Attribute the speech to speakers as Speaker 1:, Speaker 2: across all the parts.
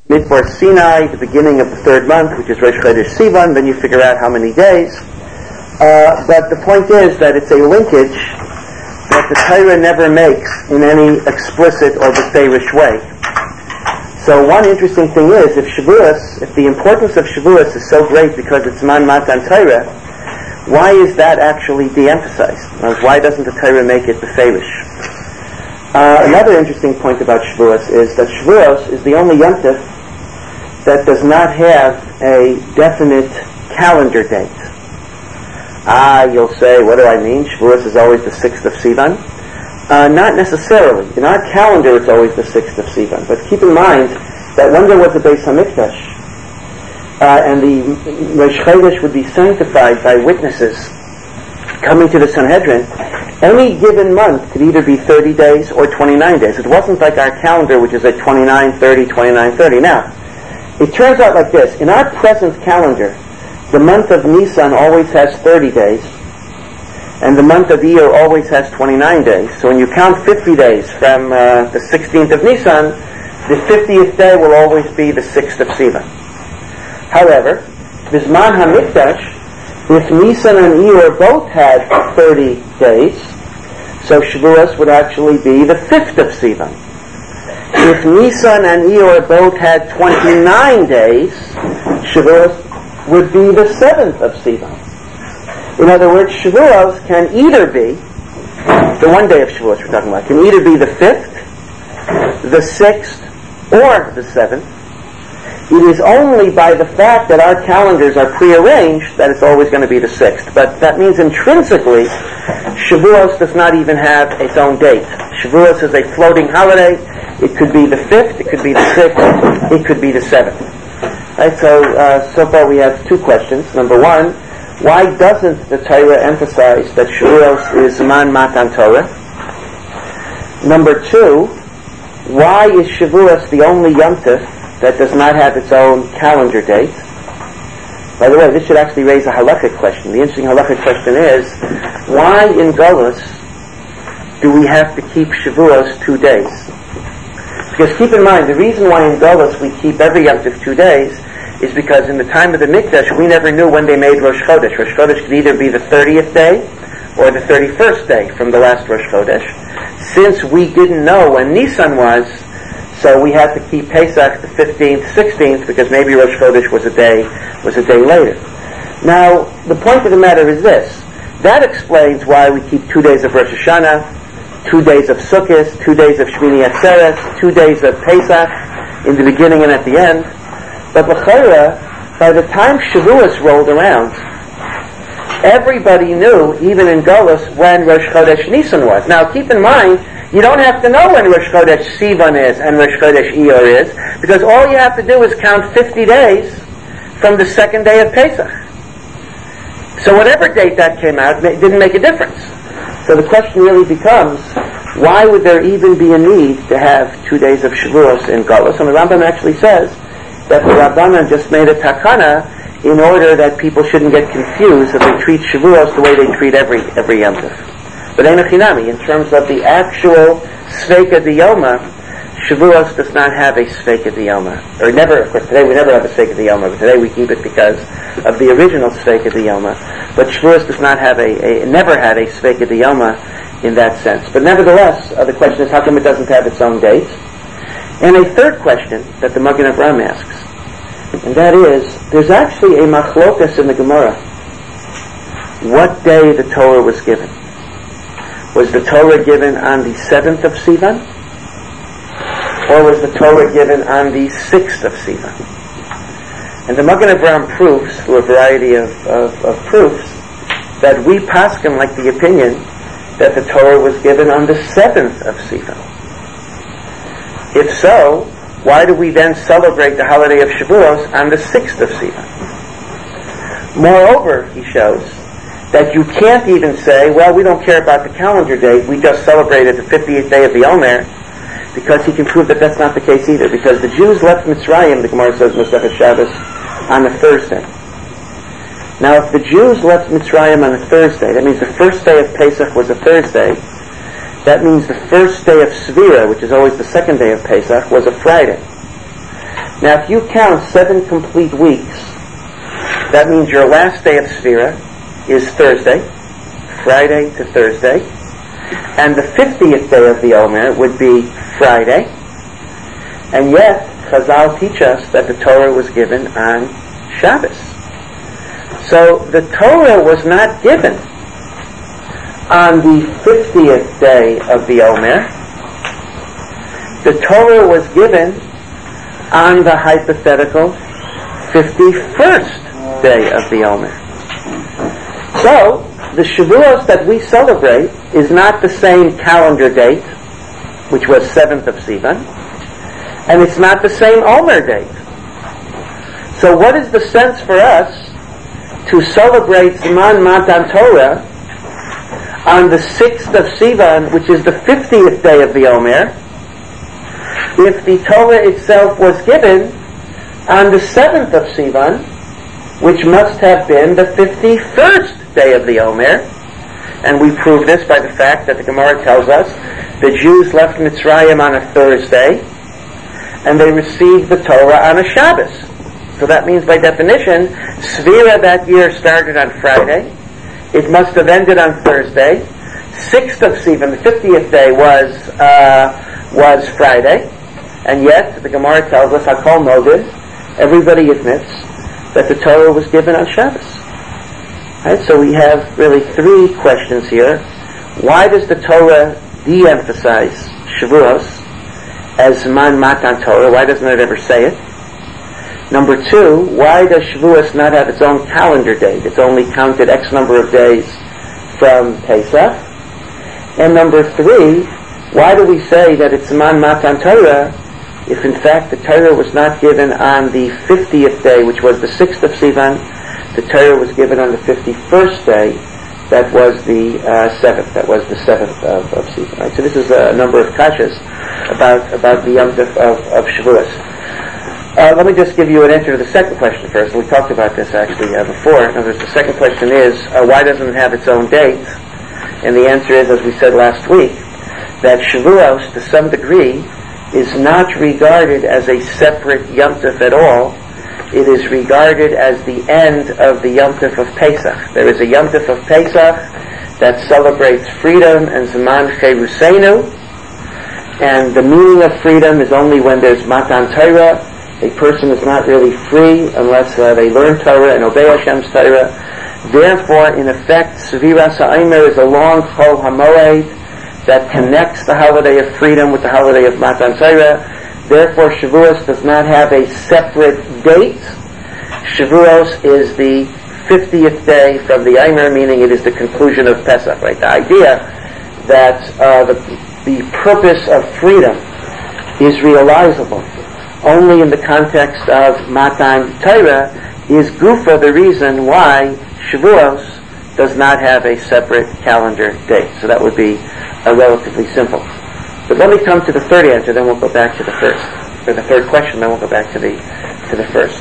Speaker 1: Midbar Sinai, the beginning of the third month, which is Rosh Chodesh Sivan, then you figure out how many days. But the point is that it's a linkage that the Torah never makes in any explicit or beferish way. So one interesting thing is, if the importance of Shavuos is so great because it's Man Matan Torah, why is that actually de-emphasized? Why doesn't the Torah make it beferish? Another interesting point about Shavuos is that Shavuos is the only Yom Tov that does not have a definite calendar date. You'll say, what do I mean? Shavuos is always the 6th of Sivan. Not necessarily. In our calendar, it's always the 6th of Sivan. But keep in mind that when there was a Beis HaMikdash, and the Rosh Chodesh would be sanctified by witnesses coming to the Sanhedrin, any given month could either be 30 days or 29 days. It wasn't like our calendar, which is at 29, 30, 29, 30. Now, it turns out like this. In our present calendar, the month of Nisan always has 30 days, and the month of Iyar always has 29 days. So when you count 50 days from the 16th of Nisan, the 50th day will always be the 6th of Sivan. However, Bisman HaMikdash, if Nisan and Iyar both had 30 days, so Shavuos would actually be the 5th of Sivan. If Nisan and Iyar both had 29 days, Shavuos would be the 7th of Sivan. In other words, Shavuos can either be, the one day of Shavuos we're talking about, can either be the 5th, the 6th, or the 7th. It is only by the fact that our calendars are prearranged that it's always going to be the 6th. But that means intrinsically, Shavuos does not even have its own date. Shavuos is a floating holiday. It could be the 5th, it could be the 6th, it could be the 7th. Right, so far we have two questions. Number one, why doesn't the Torah emphasize that Shavuos is Man Matan Torah? Number two, why is Shavuos the only Yom Tov that does not have its own calendar date? By the way, this should actually raise a halachic question. The interesting halachic question is, why in Golus do we have to keep Shavuos 2 days? Because keep in mind, the reason why in Golus we keep every Yom Tov 2 days is because in the time of the Mikdash, we never knew when they made Rosh Chodesh. Rosh Chodesh could either be the 30th day or the 31st day from the last Rosh Chodesh. Since we didn't know when Nisan was, so we had to keep Pesach the 15th, 16th, because maybe Rosh Chodesh was a day later. Now, the point of the matter is this. That explains why we keep 2 days of Rosh Hashanah, 2 days of Sukkot, 2 days of Shmini Atzeres, 2 days of Pesach, in the beginning and at the end. But l'chayra, by the time Shavuos rolled around, everybody knew, even in Golus, when Rosh Chodesh Nisan was. Now, keep in mind, you don't have to know when Rosh Chodesh Sivan is and Rosh Chodesh Iyar is, because all you have to do is count 50 days from the second day of Pesach. So whatever date that came out, it didn't make a difference. So the question really becomes, why would there even be a need to have 2 days of Shavuos in Golus? And the Rambam actually says that the Rabbanan just made a takana in order that people shouldn't get confused, that they treat Shavuos the way they treat every Yom Tov. But Einachinami, in terms of the actual Sveika Diyoma, Shavuos does not have a Sveika Diyoma. Or never, of course, today we never have a Sveika Diyoma, but today we keep it because of the original Sveika Diyoma. But Shavuos does not have never had a Sveika Diyoma in that sense. But nevertheless, the question is, how come it doesn't have its own date? And a third question that the Magen Avraham asks, and that is, there's actually a machlokas in the Gemara. What day the Torah was given? Was the Torah given on the 7th of Sivan? Or was the Torah given on the 6th of Sivan? And the Magen Avraham proves, through a variety of proofs, that we paskin like the opinion that the Torah was given on the 7th of Sivan. If so, why do we then celebrate the holiday of Shavuos on the 6th of Sivan? Moreover, he shows that you can't even say, well, we don't care about the calendar date, we just celebrated the 50th day of the Omer, because he can prove that that's not the case either, because the Jews left Mitzrayim, the Gemara says, Masechet Shabbos, on a Thursday. Now, if the Jews left Mitzrayim on a Thursday, that means the first day of Pesach was a Thursday. That means the first day of Svira, which is always the second day of Pesach, was a Friday. Now, if you count 7 complete weeks, that means your last day of Sefira is Thursday, Friday to Thursday, and the 50th day of the Omer would be Friday, and yet Chazal teach us that the Torah was given on Shabbos. So the Torah was not given on the 50th day of the Omer. The Torah was given on the hypothetical 51st day of the Omer. So, the Shavuos that we celebrate is not the same calendar date, which was 7th of Sivan, and it's not the same Omer date. So what is the sense for us to celebrate Zman Matan Torah on the 6th of Sivan, which is the 50th day of the Omer, if the Torah itself was given on the 7th of Sivan, which must have been the 51st day of the Omer? And we prove this by the fact that the Gemara tells us the Jews left Mitzrayim on a Thursday, and they received the Torah on a Shabbos. So that means, by definition, Sefira that year started on Friday. It must have ended on Thursday. 6th of Sivan, the 50th day, was Friday. And yet, the Gemara tells us, Hakol Moded, everybody admits that the Torah was given on Shabbos. Right? So we have really 3 questions here. Why does the Torah de-emphasize Shavuos as Zman Matan Torah? Why doesn't it ever say it? Number 2, why does Shavuos not have its own calendar date? It's only counted X number of days from Pesach. And number 3, why do we say that it's Zman Matan Torah if in fact the Torah was not given on the 50th day, which was the 6th of Sivan? The Torah was given on the 51st day, that was the 7th, that was the 7th of Sivan. Right? So this is a number of kashas about the Yom Tov of Shavuos. Let me just give you an answer to the second question first. We talked about this actually before. In other words, the second question is, why doesn't it have its own date? And the answer is, as we said last week, that Shavuos, to some degree, is not regarded as a separate Yom Tov at all. It is regarded as the end of the Yom Tov of Pesach. There is a Yom Tov of Pesach that celebrates freedom and Zman Cheruseinu, and the meaning of freedom is only when there's Matan Torah. A person is not really free unless they learn Torah and obey Hashem's Torah. Therefore, in effect, Seviras HaOmer is a long Chol HaMoed that connects the holiday of freedom with the holiday of Matan Torah. Therefore, Shavuos does not have a separate date. Shavuos is the 50th day from the Omer, meaning it is the conclusion of Pesach. Right? The idea that the purpose of freedom is realizable only in the context of Matan Torah is gufa the reason why Shavuos does not have a separate calendar date. So that would be relatively simple. But let me come to the third answer, then we'll go back to the first. Or the third question, then we'll go back to the first.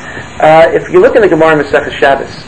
Speaker 1: If you look in the Gemara Masechah Shabbos,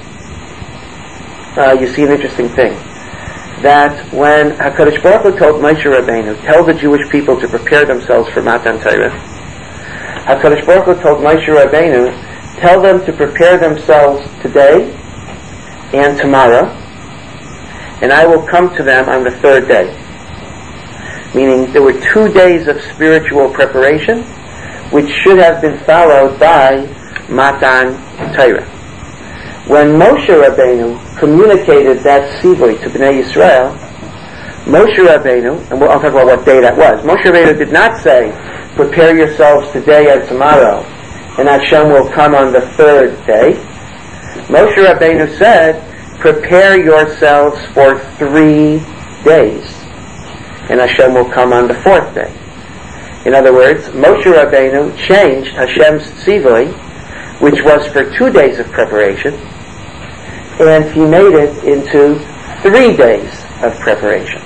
Speaker 1: you see an interesting thing. That when HaKadosh Baruch Hu told Moshe Rabbeinu, tell the Jewish people to prepare themselves for Matan Torah, HaKadosh Baruch Hu told Moshe Rabbeinu, tell them to prepare themselves today and tomorrow, and I will come to them on the 3rd day. Meaning there were 2 days of spiritual preparation, which should have been followed by Matan Torah. When Moshe Rabbeinu communicated that tzivui to Bnei Yisrael, Moshe Rabbeinu, and I'll talk about what day that was, Moshe Rabbeinu did not say, prepare yourselves today and tomorrow, and Hashem will come on the 3rd day. Moshe Rabbeinu said, prepare yourselves for 3 days, and Hashem will come on the 4th day. In other words, Moshe Rabbeinu changed Hashem's tzivui, which was for 2 days of preparation, and he made it into 3 days of preparation.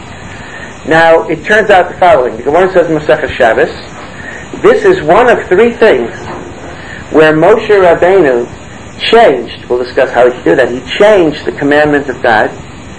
Speaker 1: Now, it turns out the following. The Gemara says in Masechah Shabbos, this is one of 3 things where Moshe Rabbeinu changed, we'll discuss how he could do that, he changed the commandment of God.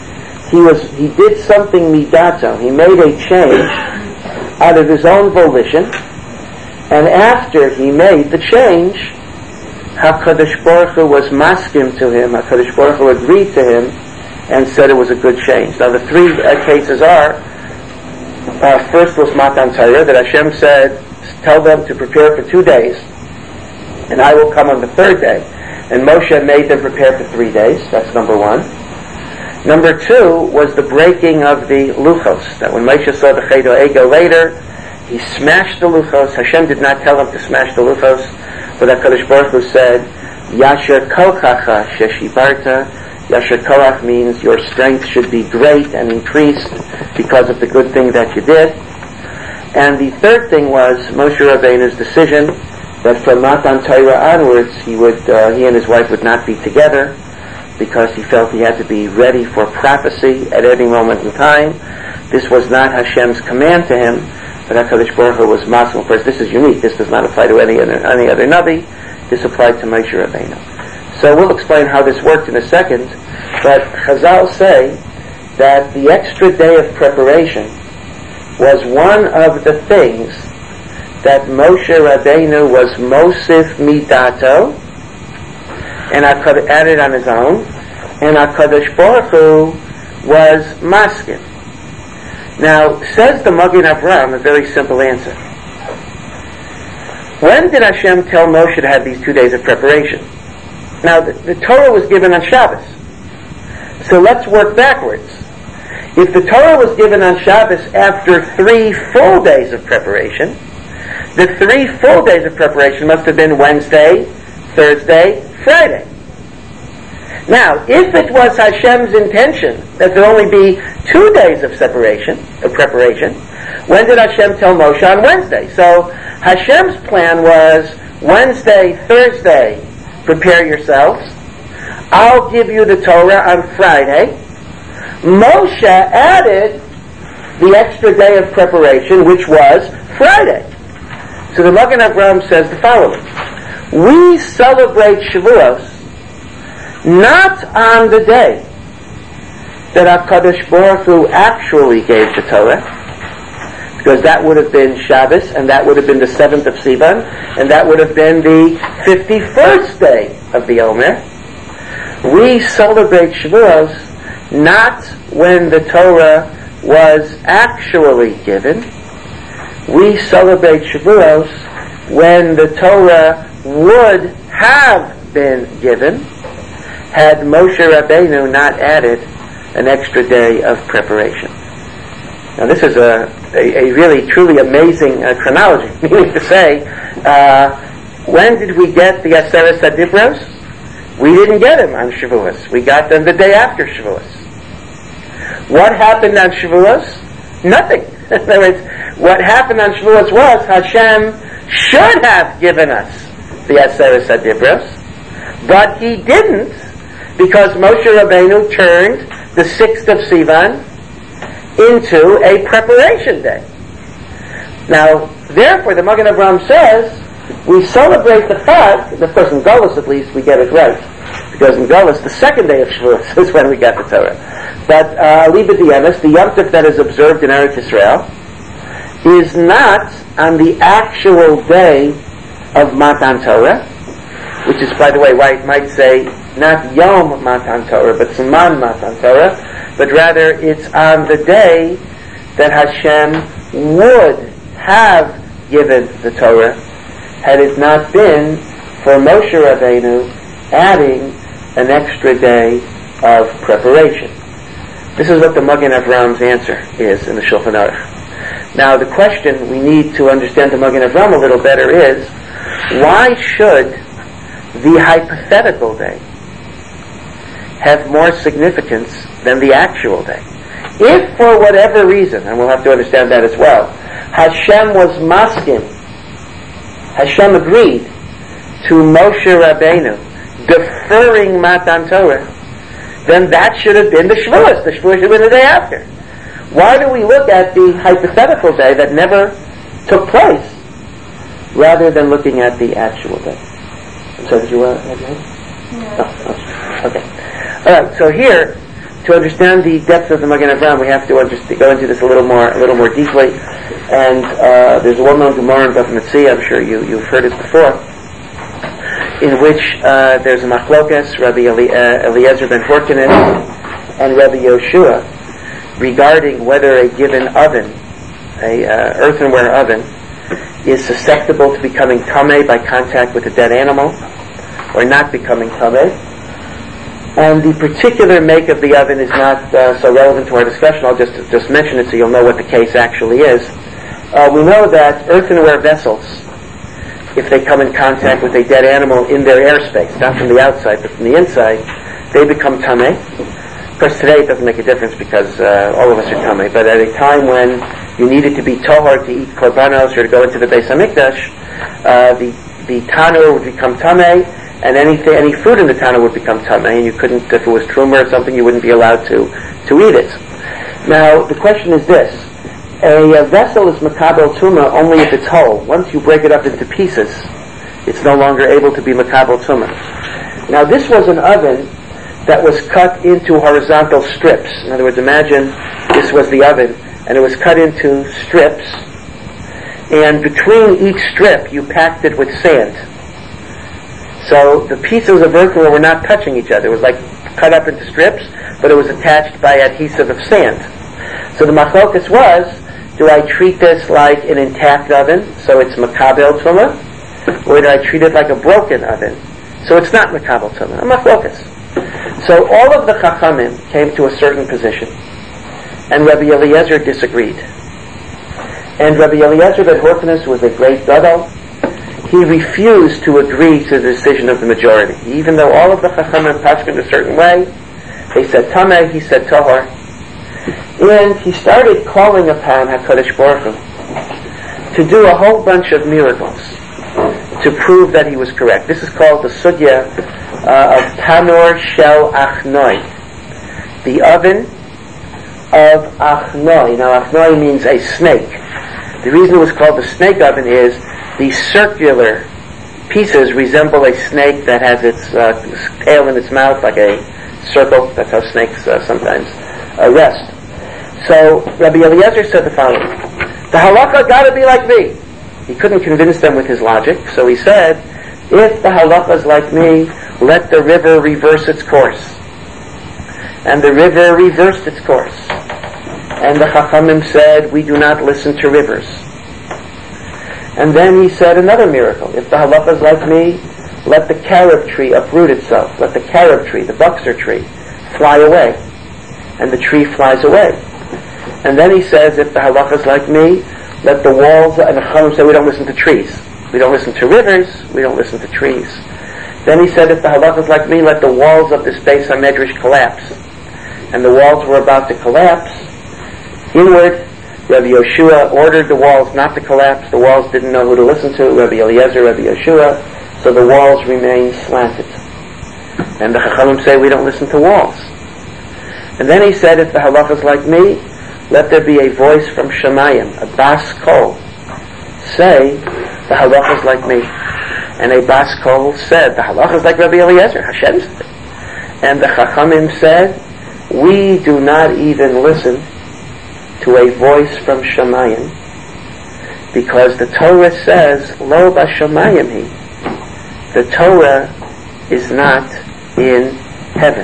Speaker 1: He did something midato. He made a change out of his own volition, And after he made the change, HaKadosh Baruch Hu was maskim to him, HaKadosh Baruch Hu agreed to him, and said it was a good change. Now the three cases are, first was Matan Torah, that Hashem said, tell them to prepare for 2 days, and I will come on the third day. And Moshe made them prepare for 3 days. That's number one. Number two was the breaking of the luchos, that when Moshe saw the Chedo Ego later, he smashed the luchos. Hashem did not tell him to smash the luchos, but HaKadosh Baruch Hu said, Yasher kochacha sheshibarta. Yasher koach means your strength should be great and increased because of the good thing that you did. And the third thing was Moshe Rabbeinu's decision that from Matan Torah onwards he and his wife would not be together, because he felt he had to be ready for prophecy at any moment in time. This was not Hashem's command to him, but HaKadosh Baruch Hu was maskim. Of course, this is unique. This does not apply to any other Navi. This applied to Moshe Rabbeinu. So we'll explain how this worked in a second, but Chazal say that the extra day of preparation was one of the things that Moshe Rabbeinu was Mosif Midato, and added on his own, and HaKadosh Baruch Hu was maskim. Now, says the Magen Avraham, a very simple answer. When did Hashem tell Moshe to have these 2 days of preparation? Now, the Torah was given on Shabbos. So let's work backwards. If the Torah was given on Shabbos after 3 full days of preparation, the 3 full days of preparation must have been Wednesday, Thursday, Friday. Now, if it was Hashem's intention that there only be 2 days of preparation, when did Hashem tell Moshe on Wednesday? So Hashem's plan was Wednesday, Thursday, prepare yourselves. I'll give you the Torah on Friday. Moshe added the extra day of preparation, which was Friday. So the Magen Avraham says the following. We celebrate Shavuos not on the day that HaKadosh Baruch Hu actually gave the Torah, because that would have been Shabbos, and that would have been the 7th of Sivan, and that would have been the 51st day of the Omer. We celebrate Shavuos not when the Torah was actually given. We celebrate Shavuos when the Torah would have been given had Moshe Rabbeinu not added an extra day of preparation. Now this is a really truly amazing chronology, meaning to say, when did we get the Aseret Adibros? We didn't get them on Shavuos. We got them the day after Shavuos. What happened on Shavuos? Nothing. In other words, what happened on Shavuos was Hashem should have given us the Aseret Adibros, but he didn't, because Moshe Rabbeinu turned the 6th of Sivan into a preparation day. Now, therefore, the Magen Avraham says, we celebrate the fact, and of course in Golus at least we get it right, because in Golus the 2nd day of Shavuos is when we got the Torah. But Liba Diemis, the Yom Tov that is observed in Eretz Yisrael, is not on the actual day of Matan Torah, which is, by the way, why it might say not Yom Matan Torah, but Siman Matan Torah, but rather it's on the day that Hashem would have given the Torah, had it not been for Moshe Rabbeinu adding an extra day of preparation. This is what the Magen Avraham's answer is in the Shulchan Aruch. Now, the question we need to understand the Magen Avraham a little better is, why should the hypothetical day have more significance than the actual day? If for whatever reason, and we'll have to understand that as well, Hashem was maskim, Hashem agreed to Moshe Rabbeinu deferring Matan Torah, then that should have been the Shavuos. The Shavuos should have been the day after. Why do we look at the hypothetical day that never took place rather than looking at the actual day? So did you want to add that? Oh, okay. All right. So here, to understand the depth of the Magen Avraham, we have to go into this a little more deeply. And there's a well-known Gemara in Bava Metzia, I'm sure you've heard it before, in which there's a machlokas, Rabbi Eliezer ben Horkenes and Rabbi Yoshua, regarding whether a given oven, a earthenware oven, is susceptible to becoming tameh by contact with a dead animal, or not becoming tameh. And the particular make of the oven is not so relevant to our discussion. I'll just mention it so you'll know what the case actually is. We know that earthenware vessels, if they come in contact with a dead animal in their airspace, not from the outside but from the inside, they become tameh. Of course, today it doesn't make a difference because all of us are tameh. But at a time when you needed to be tohar to eat korbanos or to go into the Beis Hamikdash, the tanur would become tameh, and any food in the tanur would become tameh, and you couldn't, if it was truma or something, you wouldn't be allowed to eat it. Now, the question is this. A vessel is makabel tuma only if it's whole. Once you break it up into pieces, it's no longer able to be makabel tuma. Now, this was an oven that was cut into horizontal strips. In other words, imagine this was the oven, and it was cut into strips, and between each strip you packed it with sand. So the pieces of earthenware were not touching each other. It was like cut up into strips, but it was attached by adhesive of sand. So the machlokas was, do I treat this like an intact oven, so it's makabel tuma, or do I treat it like a broken oven, so it's not makabel tuma? A machlokas. So all of the chachamim came to a certain position, and Rabbi Eliezer disagreed. And Rabbi Eliezer ben Horkenes was a great gadol. He refused to agree to the decision of the majority. Even though all of the chachamim pashkin a certain way, they said tameh, he said tahor. And he started calling upon HaKadosh Baruch Hu to do a whole bunch of miracles to prove that he was correct. This is called the sugya of Tanur Shel Achnoi, the oven of Achnoi. Now, Achnoi means a snake. The reason it was called the snake oven is the circular pieces resemble a snake that has its tail in its mouth like a circle. That's how snakes sometimes rest. So Rabbi Eliezer said the following: the halacha got to be like me. He couldn't convince them with his logic, so he said, if the halacha is like me, let the river reverse its course. And the river reversed its course. And the Chachamim said, we do not listen to rivers. And then he said another miracle. If the halacha is like me, let the carob tree uproot itself. Let the carob tree, the buxer tree, fly away. And the tree flies away. And then he says, if the halacha is like me, let the walls, and the Chachamim say, we don't listen to trees. We don't listen to rivers, we don't listen to trees. Then he said, if the halacha is like me, let the walls of this Beis HaMedrash collapse. And the walls were about to collapse. Inward, Rabbi Yoshua ordered the walls not to collapse. The walls didn't know who to listen to, Rabbi Eliezer, Rabbi Yoshua, so the walls remained slanted. And the Chachamim say, we don't listen to walls. And then he said, if the halacha is like me, let there be a voice from Shemayim, a bas kol. Say, the halacha is like me. And a bas kol said, the halacha is like Rabbi Eliezer, Hashem said. And the Chachamim said, we do not even listen to a voice from Shemayim, because the Torah says, lo b'Shemayim hi. The Torah is not in heaven.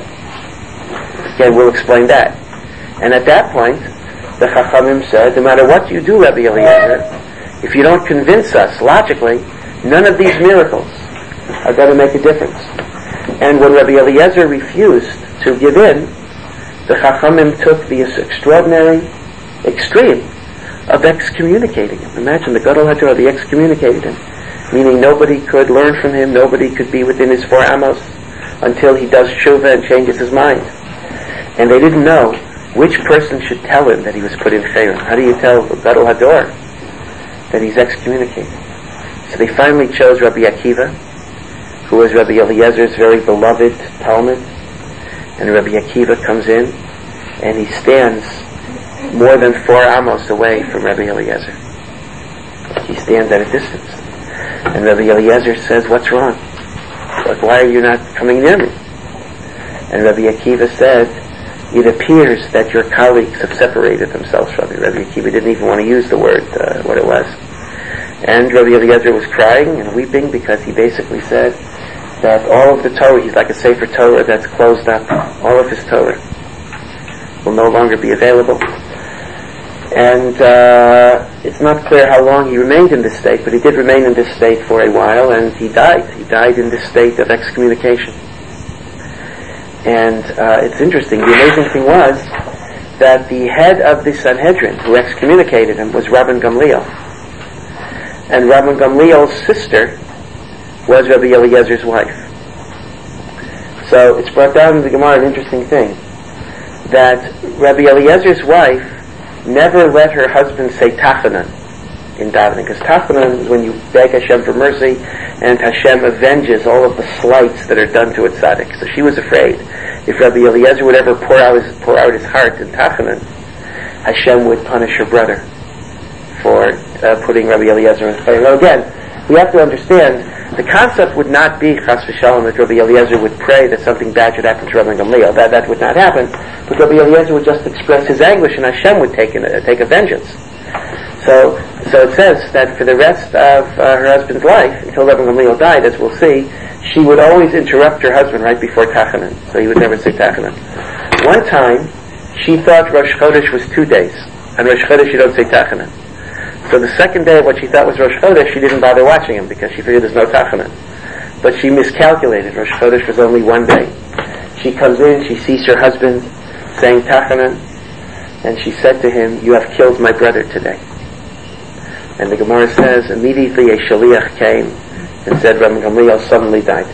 Speaker 1: Again, we'll explain that. And at that point, the Chachamim said, no matter what you do, Rabbi Eliezer, if you don't convince us logically, none of these miracles are going to make a difference. And when Rabbi Eliezer refused to give in, the Chachamim took the extraordinary extreme of excommunicating him. Imagine the Gadol HaTorah, they excommunicated him, meaning nobody could learn from him, nobody could be within his 4 amos until he does tshuva and changes his mind. And they didn't know which person should tell him that he was put in Pharaoh. How do you tell the Gadol HaDor that he's excommunicated? So they finally chose Rabbi Akiva, who was Rabbi Eliezer's very beloved Talmud. And Rabbi Akiva comes in, and he stands more than 4 amos away from Rabbi Eliezer. He stands at a distance. And Rabbi Eliezer says, what's wrong? Like, why are you not coming near me? And Rabbi Akiva said, it appears that your colleagues have separated themselves from you. Rabbi Akiva didn't even want to use the word what it was. And Rabbi Eliezer was crying and weeping because he basically said that all of the Torah, he's like a Sefer Torah that's closed up. All of his Torah will no longer be available. And it's not clear how long he remained in this state, but he did remain in this state for a while, and he died. He died in this state of excommunication. And it's interesting, the amazing thing was that the head of the Sanhedrin who excommunicated him was Rabban Gamliel. And Rabban Gamliel's sister was Rabbi Eliezer's wife. So it's brought down in the Gemara an interesting thing, that Rabbi Eliezer's wife never let her husband say Tachanan in davening, because Tachanan is when you beg Hashem for mercy, and Hashem avenges all of the slights that are done to a tzaddik. So she was afraid if Rabbi Eliezer would ever pour out his heart in Tachanan, Hashem would punish her brother for putting Rabbi Eliezer in fire. Now again, we have to understand, the concept would not be chas v'shalom that Rabbi Eliezer would pray that something bad should happen to Rabbi Gamliel. That would not happen. But Rabbi Eliezer would just express his anguish, and Hashem would take a vengeance. So it says that for the rest of her husband's life, until Rabbi Gamliel died, as we'll see, she would always interrupt her husband right before Tachanan, so he would never say Tachanan. One time, she thought Rosh Chodesh was 2 days, and Rosh Chodesh you don't say Tachanan. So the second day of what she thought was Rosh Chodesh, she didn't bother watching him because she figured there's no Tachanan. But she miscalculated. Rosh Chodesh was only 1 day. She comes in, she sees her husband saying Tachanan, and she said to him, "You have killed my brother today." And the Gemara says, immediately a shaliach came and said Rabbi Gamliel suddenly died.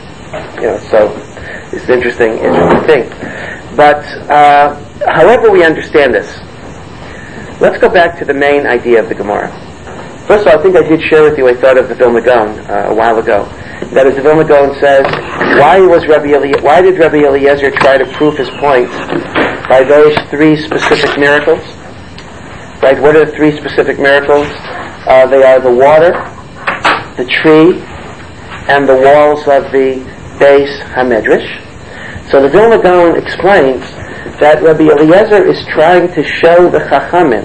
Speaker 1: So it's an interesting thing. But however we understand this, let's go back to the main idea of the Gemara. First of all, I think I did share with you a thought of the Vilna Gaon a while ago. That is, the Vilna Gaon says, why did Rabbi Eliezer try to prove his point by those 3 specific miracles? Right? What are the 3 specific miracles? They are the water, the tree, and the walls of the Beis HaMedrash. So the Vilna Gaon explains that Rabbi Eliezer is trying to show the Chachamim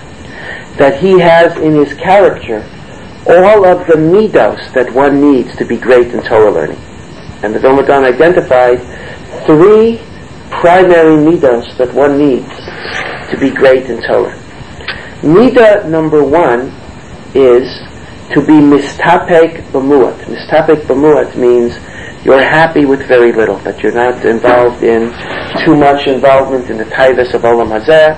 Speaker 1: that he has in his character all of the midos that one needs to be great in Torah learning. And the Vilna Gaon identified 3 primary midos that one needs to be great in Torah. Midah number 1 is to be mistapek b'muat. Mistapek b'muat means you're happy with very little, that you're not involved in too much involvement in the taivas of olam hazeh.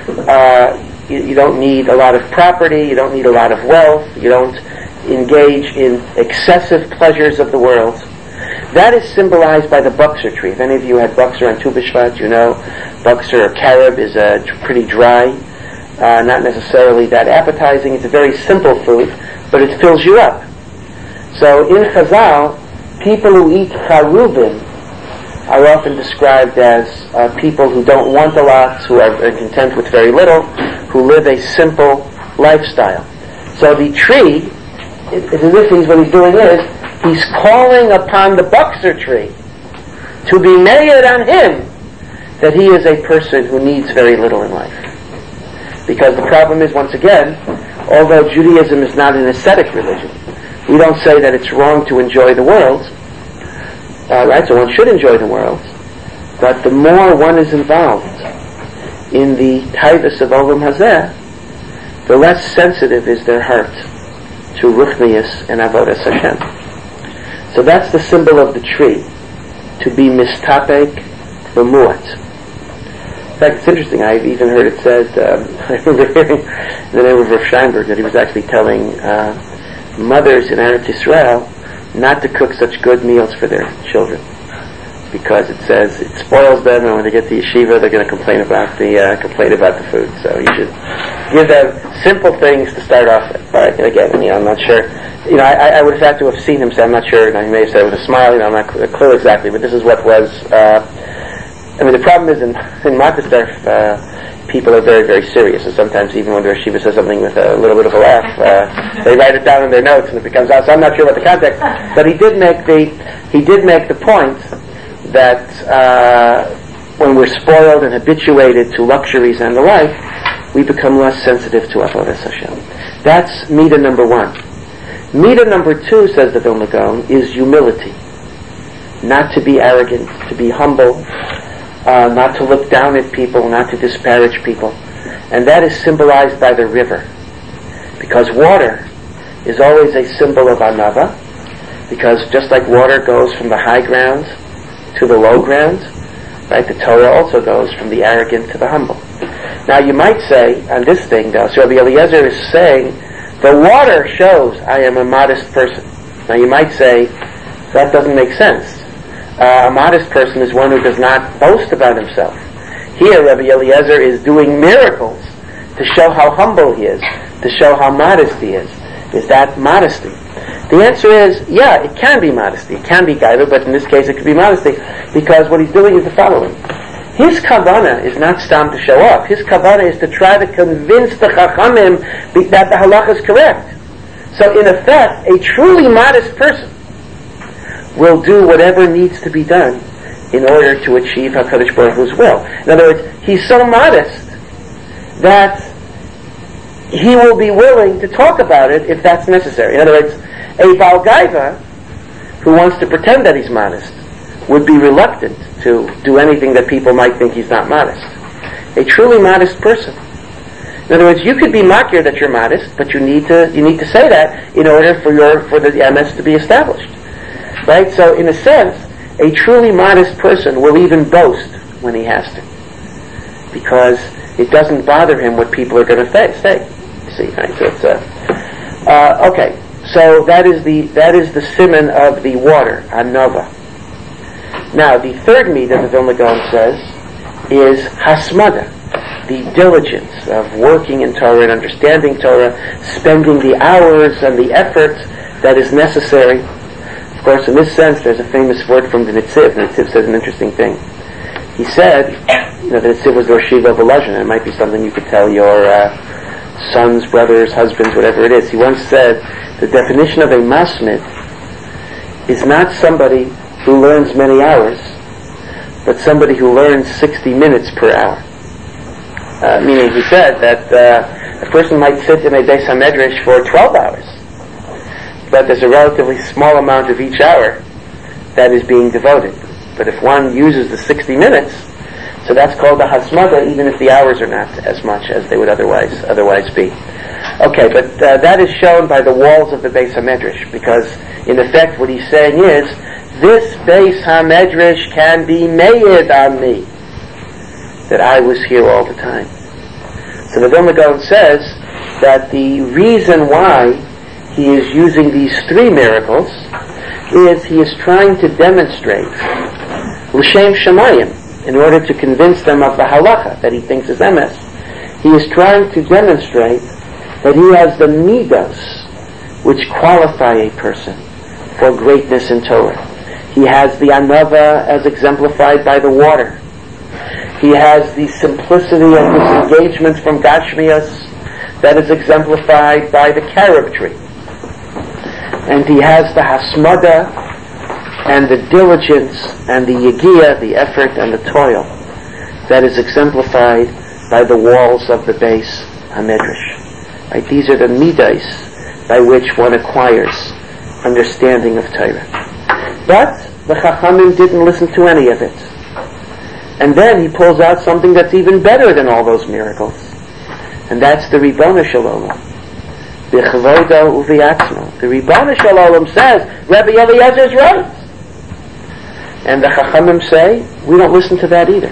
Speaker 1: You don't need a lot of property, you don't need a lot of wealth, you don't engage in excessive pleasures of the world. That is symbolized by the buxer tree. If any of you had buxer on Tu B'Shvat, you know buxer or carob is pretty dry, not necessarily that appetizing. It's a very simple food, but it fills you up. So in Chazal, people who eat charuvim are often described as people who don't want a lot, who are content with very little, who live a simple lifestyle. So the tree, it's as if what he's doing is, he's calling upon the buxer tree to be made on him that he is a person who needs very little in life. Because the problem is, once again, although Judaism is not an ascetic religion, we don't say that it's wrong to enjoy the world, right? So one should enjoy the world, but the more one is involved in the taivas of olam hazeh, the less sensitive is their heart to ruchnius and avodas Hashem. So that's the symbol of the tree, to be mistapek b'muat. In fact, it's interesting, I've even heard it said, I remember hearing the name of Rav Steinberg that he was actually telling mothers in Eretz Yisrael not to cook such good meals for their children, because it says it spoils them, and when they get to yeshiva, they're going to complain about the food. So you should give them simple things to start off with. Right? And again, I'm not sure. I would have had to have seen him say, I'm not sure. He may have said it with a smile. I'm not clear exactly, but this is what was. The problem is in Matisdorf, people are very, very serious, and sometimes even when the yeshiva says something with a little bit of a laugh, they write it down in their notes, and it becomes out. So I'm not sure what the context. But he did make the point that when we're spoiled and habituated to luxuries and the like, we become less sensitive to avodas Hashem. That's midah number one. Midah number two, says the Vilna Gaon, is humility. Not to be arrogant, to be humble, not to look down at people, not to disparage people. And that is symbolized by the river. Because water is always a symbol of anava, because just like water goes from the high ground to the low ground, right, the Torah also goes from the arrogant to the humble. Now you might say, on this thing though, so Rabbi Eliezer is saying, the water shows I am a modest person. Now you might say, that doesn't make sense. A modest person is one who does not boast about himself. Here Rabbi Eliezer is doing miracles to show how humble he is, to show how modest he is. Is that modesty? The answer is, yeah, it can be modesty. It can be gaiva, but in this case it could be modesty, because what he's doing is the following. His kavanah is not stam to show off. His kavanah is to try to convince the chachamim that the halacha is correct. So in effect, a truly modest person will do whatever needs to be done in order to achieve HaKadosh Baruch Hu's will. In other words, he's so modest that he will be willing to talk about it if that's necessary. In other words, a Baal Gaiva who wants to pretend that he's modest would be reluctant to do anything that people might think he's not modest. A truly modest person. In other words, you could be makir that you're modest, but you need to say that in order for the MS to be established. Right? So in a sense, a truly modest person will even boast when he has to, because it doesn't bother him what people are going to say. See, right? So it's okay. So that is the siman of the water, anova. Now the third midah the Vilna Gaon says is hasmada, the diligence of working in Torah and understanding Torah, spending the hours and the effort that is necessary. Of course, in this sense, there's a famous word from the Nitziv. The Nitziv says an interesting thing. He said, the Nitziv was the Rosh Yeshiva of Volozhin, and it might be something you could tell your sons, brothers, husbands, whatever it is. He once said, the definition of a masmid is not somebody who learns many hours, but somebody who learns 60 minutes per hour. Meaning, he said that a person might sit in a Beis HaMedrash for 12 hours, but there's a relatively small amount of each hour that is being devoted. But if one uses the 60 minutes, so that's called the hasmada, even if the hours are not as much as they would otherwise be. Okay, but that is shown by the walls of the Beis HaMedrash, because in effect what he's saying is, this Beis HaMedrash can be meid on me, that I was here all the time. So the Vilna Gaon says that the reason why he is using these three miracles is he is trying to demonstrate l'shem shamayim, in order to convince them of the halacha that he thinks is emes. He is trying to demonstrate that he has the midas which qualify a person for greatness in Torah. He has the anava as exemplified by the water. He has the simplicity of disengagement from Gashmias that is exemplified by the carob tree. And he has the hasmada and the diligence and the yagiyah, the effort and the toil that is exemplified by the walls of the Beis HaMedrash. Right? These are the midas by which one acquires understanding of Torah. But the Chachamim didn't listen to any of it. And then he pulls out something that's even better than all those miracles. And that's the Ribbono Shel Olam. B'chavodo u'v'yatzmo. The Ribbono Shel Olam says, Rabbi Eliezer is right. And the Chachamim say, we don't listen to that either.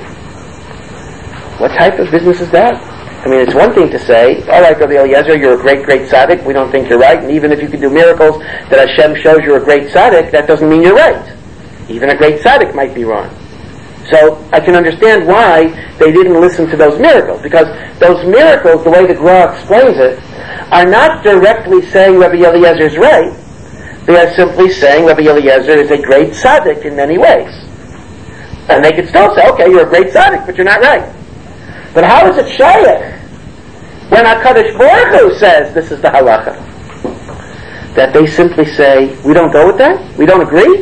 Speaker 1: What type of business is that? I mean, it's one thing to say, all right, Rabbi Eliezer, you're a great, great tzaddik, we don't think you're right, and even if you can do miracles that Hashem shows you're a great tzaddik, that doesn't mean you're right. Even a great tzaddik might be wrong. So I can understand why they didn't listen to those miracles, because those miracles, the way the Gra explains it, are not directly saying Rabbi Eliezer is right. They are simply saying Rabbi Eliezer is a great tzaddik in many ways. And they could still say, okay, you're a great tzaddik, but you're not right. But how is it shaykh when HaKadosh Baruch Hu says this is the halacha? That they simply say, we don't go with that? We don't agree?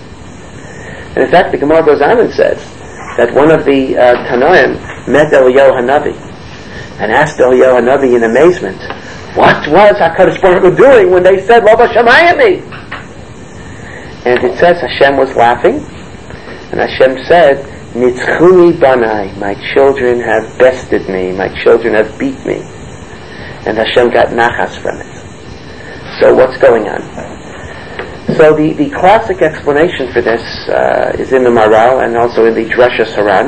Speaker 1: And in fact, the Gemara goes on and says that one of the Tanoim met Eliyahu Hanavi and asked Eliyahu Hanavi in amazement, What was HaKadosh Baruch Hu doing when they said, Lo b'shamayim? And it says Hashem was laughing, and Hashem said, Nitzchuni banai, my children have bested me, my children have beat me. And Hashem got nachas from it. So what's going on? So the classic explanation for this is in the Maral and also in the Drashas Haran,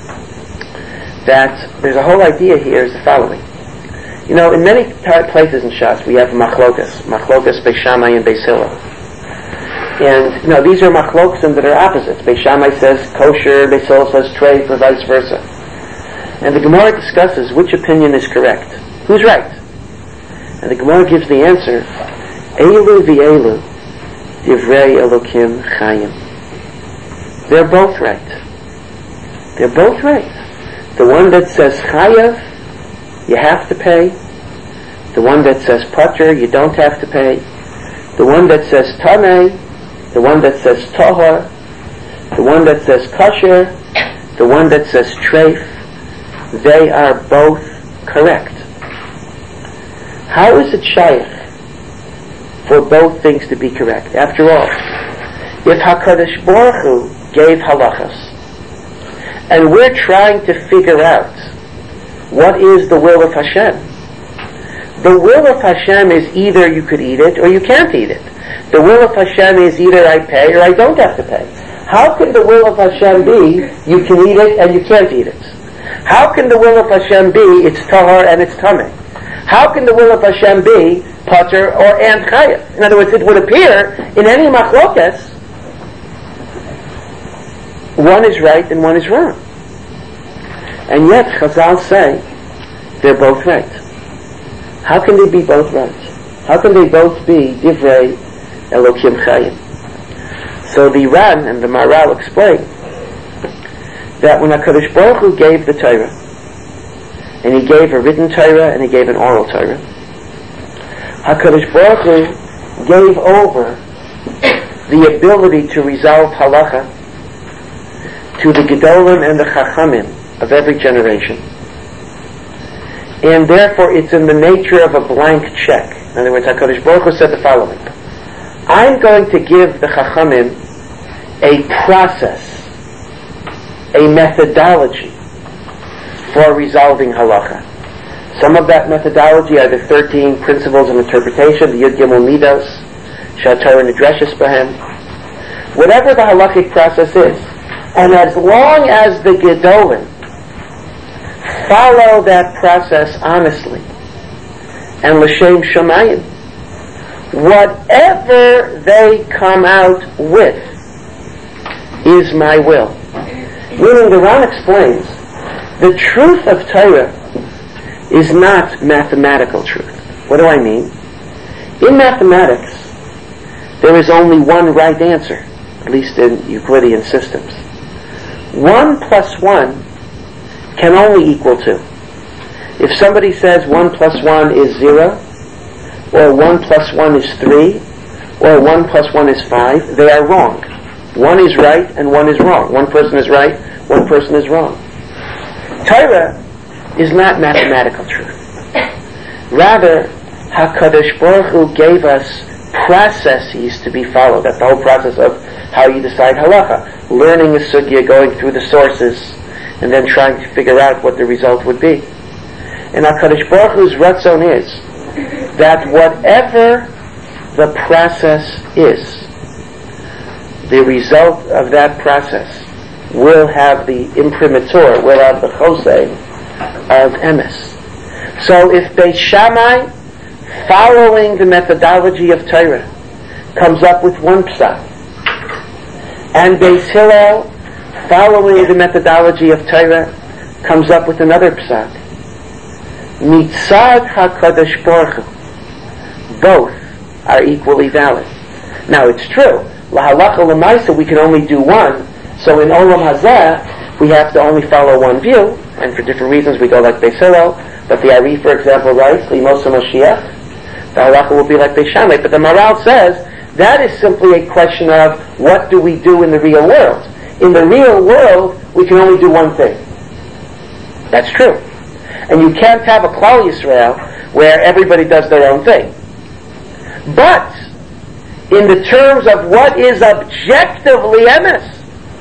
Speaker 1: that there's a whole idea here is the following. You know, in many places in Shas we have machlokas Beis Shammai and Beis Hillel. And, you know, these are machlokim that are opposites. Beis Shammai says kosher, Beis Hillel says treif, or vice versa. And the Gemara discusses which opinion is correct. Who's right? And the Gemara gives the answer, Eilu v'Eilu, Divrei Elokim Chayim. They're both right. They're both right. The one that says Chayav, you have to pay. The one that says Pater, you don't have to pay. The one that says Tanei, the one that says Tahor, the one that says Kasher, the one that says Treif, they are both correct. How is it shaykh for both things to be correct? After all, if HaKadosh Baruch Hu gave halachas, and we're trying to figure out what is the will of Hashem, the will of Hashem is either you could eat it or you can't eat it. The will of Hashem is either I pay or I don't have to pay. How can the will of Hashem be you can eat it and you can't eat it? How can the will of Hashem be it's tahor and it's tameh? How can the will of Hashem be pater or and chayav? In other words, it would appear in any machlokas one is right and one is wrong. And yet Chazal say they're both right. How can they be both right? How can they both be divrei Elokim Chayim? So the Ran and the Maral explain that when HaKadosh Baruch Hu gave the Torah, and He gave a written Torah and He gave an oral Torah, HaKadosh Baruch Hu gave over the ability to resolve halacha to the Gedolim and the Chachamim of every generation. And therefore it's in the nature of a blank check. In other words, HaKadosh Baruch Hu said the following: I'm going to give the Chachamim a process, a methodology for resolving halacha. Some of that methodology are the 13 principles of interpretation, the Yud Gimel Midos, Shator and Nidreshes Bahem, whatever the halachic process is. And as long as the Gedolim follow that process honestly and l'shem shamayim, whatever they come out with is my will. Meaning, the Ran explains, the truth of Torah is not mathematical truth. What do I mean? In mathematics, there is only one right answer, at least in Euclidean systems. 1 plus 1 can only equal 2. If somebody says 1 plus 1 is 0, or 1 plus 1 is 3, or 1 plus 1 is 5, they are wrong. One is right and one is wrong. One person is right, one person is wrong. Torah is not mathematical truth. Rather, HaKadosh Baruch Hu gave us processes to be followed. That's the whole process of how you decide halacha. Learning a sugya, going through the sources, and then trying to figure out what the result would be. And HaKadosh Baruch Hu's ratzon is that whatever the process is, the result of that process will have the imprimatur, will have the chosei of emes. So if Beis Shammai, following the methodology of Torah, comes up with one psak, and Beis Hillel, following the methodology of Torah, comes up with another psak, mitzad HaKadosh Baruch Hu, both are equally valid. Now it's true, lahalacha l'maisa we can only do one, so in Olam Hazeh we have to only follow one view, and for different reasons we go like Beis Hillel, but the Ari, for example, writes, Limosa Moshiach, the halacha will be like Beis Shammai, but the Maral says, that is simply a question of what do we do in the real world. In the real world, we can only do one thing. That's true. And you can't have a Klal Yisrael where everybody does their own thing. But in the terms of what is objectively emes,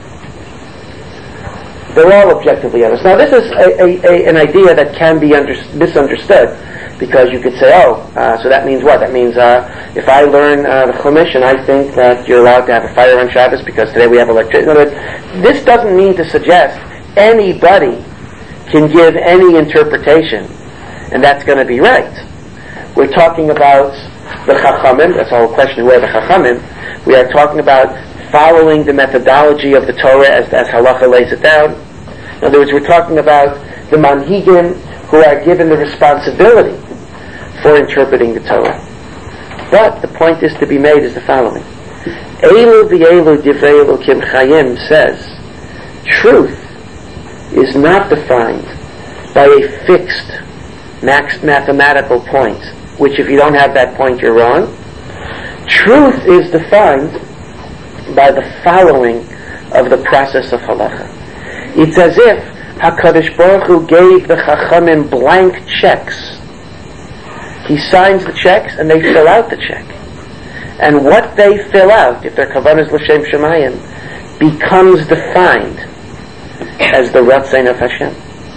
Speaker 1: they're all objectively emes. Now this is an idea that can be misunderstood, because you could say, so that means what? That means if I learn the Chumash and I think that you're allowed to have a fire on Shabbos because today we have electricity. This doesn't mean to suggest anybody can give any interpretation and that's going to be right. We're talking about the Chachamim. That's the whole question, who are the Chachamim? We are talking about following the methodology of the Torah as Halacha lays it down. In other words, we're talking about the Manhigim who are given the responsibility for interpreting the Torah. But the point is to be made is the following. Elu v'elu divrei Elokim Chayim says, truth is not defined by a fixed mathematical point, which if you don't have that point, you're wrong. Truth is defined by the following of the process of halacha. It's as if HaKadosh Baruch Hu gave the Chachamim blank checks. He signs the checks and they fill out the check. And what they fill out, if their kavanah is l'shem shemayim, becomes defined as the Ratzain of Hashem.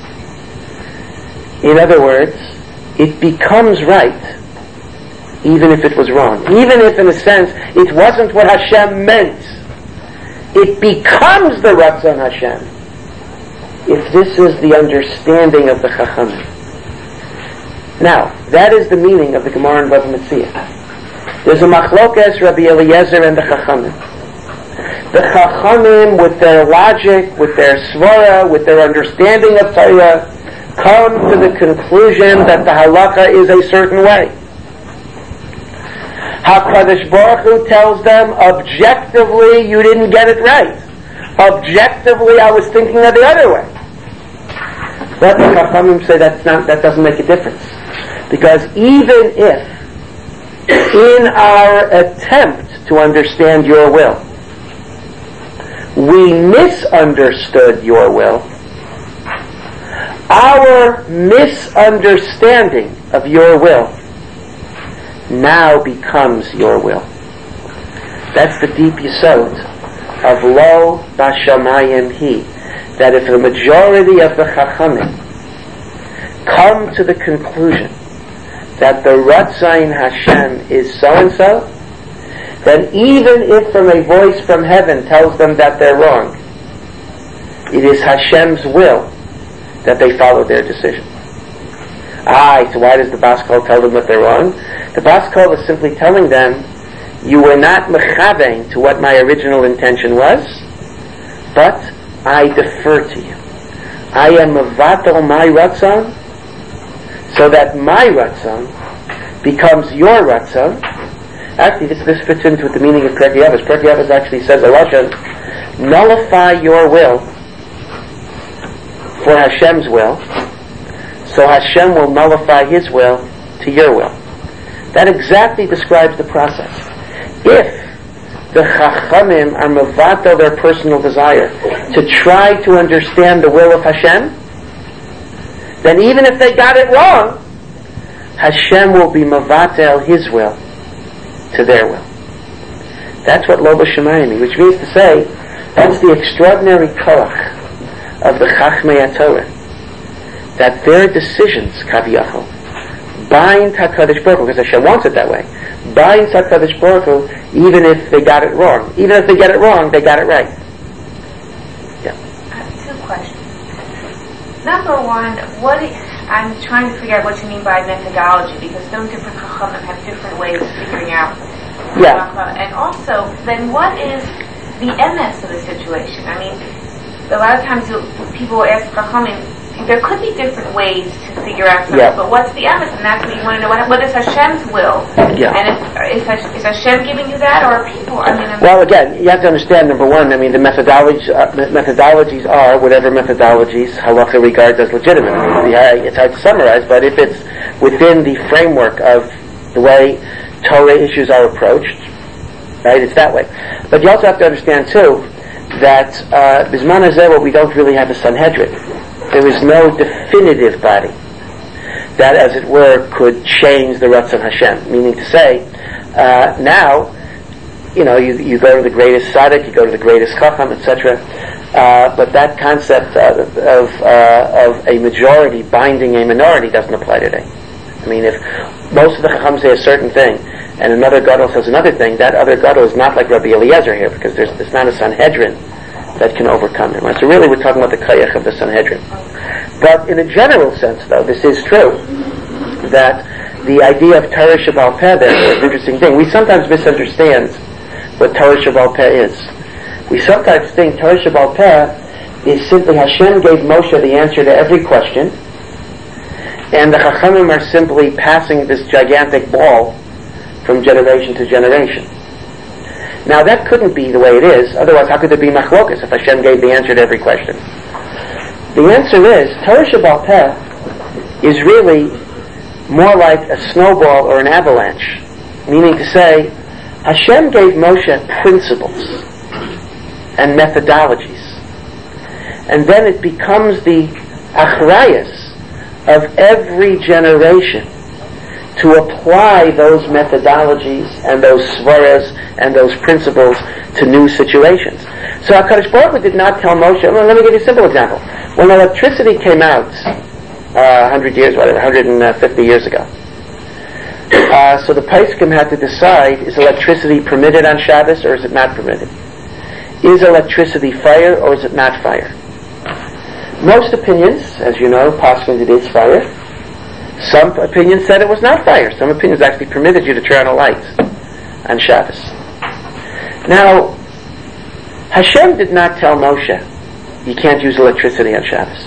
Speaker 1: In other words, it becomes right even if it was wrong. Even if in a sense it wasn't what Hashem meant. It becomes the Ratzain Hashem if this is the understanding of the Chachamim. Now, that is the meaning of the Gemara in Bava Metzia. There's a machlokes Rabbi Eliezer and the Chachamim. The Chachamim, with their logic, with their svara, with their understanding of Torah, come to the conclusion that the halacha is a certain way. HaKadosh Baruch Hu tells them, objectively, you didn't get it right. Objectively, I was thinking of the other way. But the Chachamim say that doesn't make a difference. Because even if, in our attempt to understand your will, we misunderstood your will, our misunderstanding of your will now becomes your will. That's the deep yesod of Lo Bashamayim Hi, that if the majority of the Chachamim come to the conclusion that the Ratzain Hashem is so-and-so, then even if from a voice from heaven tells them that they're wrong, it is Hashem's will that they follow their decision. So why does the Bas Kol tell them that they're wrong? The Bas Kol is simply telling them, you were not mechavein to what my original intention was, but I defer to you. I am mevatel my Ratzon, so that my Ratzon becomes your Ratzon. Actually, this fits into with the meaning of Pirkei Avos. Pirkei Avos actually says, nullify your will for Hashem's will, so Hashem will nullify His will to your will. That exactly describes the process. If the Chachamim are mevatel their personal desire to try to understand the will of Hashem, then even if they got it wrong, Hashem will be mevatel His will to their will. That's what Lo B'Shamayim, which means to say, that's the extraordinary koach of the Chachmei HaTorah, that their decisions, kaviyachol, bind HaKadosh Baruch Hu, because Hashem wants it that way, binds HaKadosh Baruch Hu, even if they got it wrong. Even if they get it wrong, they got it right. Yeah.
Speaker 2: Two questions. Number one, I'm trying to figure out what you mean by methodology, because some different chachamim have different ways of figuring out.
Speaker 1: Yeah.
Speaker 2: And also, then what is the emes of the situation? I mean, a lot of times people ask chachamim, there could be different ways to figure out something, but what's the emes? And that's what you want to know. What is Hashem's will? Yeah. And is Hashem giving you that, or are people?
Speaker 1: Well, again, you have to understand, number one, the methodologies are whatever methodologies halacha regards as legitimate. It's hard to summarize, but if it's within the framework of the way Torah issues are approached, right, it's that way. But you also have to understand, too, that Bisman Hazeh, we don't really have a Sanhedrin. There is no definitive body. that, as it were, could change the Ratzon Hashem. Meaning to say, now, you go to the greatest tzaddik, you go to the greatest chacham, etc. But that concept of a majority binding a minority doesn't apply today. I mean, if most of the chacham say a certain thing, and another gadol says another thing, that other gadol is not like Rabbi Eliezer here, because there's not a Sanhedrin that can overcome him. Right? So really we're talking about the koyach of the Sanhedrin. But in a general sense, though, this is true, that the idea of Torah Sheba'al Peh there is an interesting thing. We sometimes misunderstand what Torah Sheba'al Peh is. We sometimes think Torah Sheba'al Peh is simply Hashem gave Moshe the answer to every question, and the Chachamim are simply passing this gigantic ball from generation to generation. Now that couldn't be the way it is, otherwise how could there be machlokas if Hashem gave the answer to every question? The answer is, Torah Sheba'al Peh is really more like a snowball or an avalanche, meaning to say, Hashem gave Moshe principles and methodologies, and then it becomes the achrayus of every generation to apply those methodologies and those svaras and those principles to new situations. So HaKadosh Baruch Hu did not tell Moshe. Well, let me give you a simple example. When electricity came out 150 years ago, so the Poskim had to decide, is electricity permitted on Shabbos or is it not permitted? Is electricity fire or is it not fire? Most opinions, as you know, poskim it is fire. Some opinions said it was not fire. Some opinions actually permitted you to turn on a light on Shabbos. Now, Hashem did not tell Moshe, you can't use electricity on Shabbos.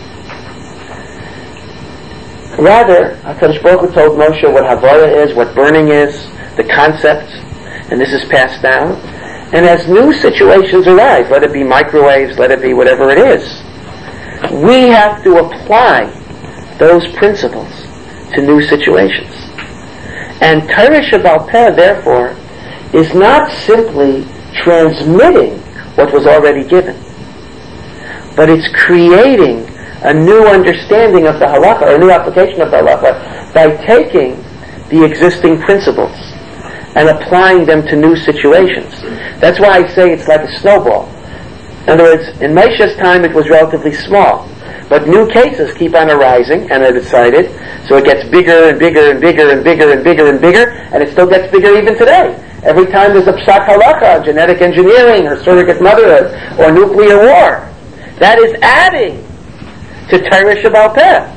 Speaker 1: Rather, HaKadosh Baruch Hu told Moshe what Havara is, what burning is, the concept, and this is passed down. And as new situations arise, let it be microwaves, let it be whatever it is, we have to apply those principles to new situations. And Torah Sheba'al Peh, therefore, is not simply transmitting what was already given, but it's creating a new understanding of the halacha, or a new application of the halacha, by taking the existing principles and applying them to new situations. That's why I say it's like a snowball. In other words, in Moshe's time it was relatively small, but new cases keep on arising, and are decided, so it gets bigger and bigger and bigger and bigger and bigger and bigger, and it still gets bigger even today. Every time there's a psak halacha, genetic engineering, or surrogate motherhood, or nuclear war, that is adding to Torah Sheba'al Peh.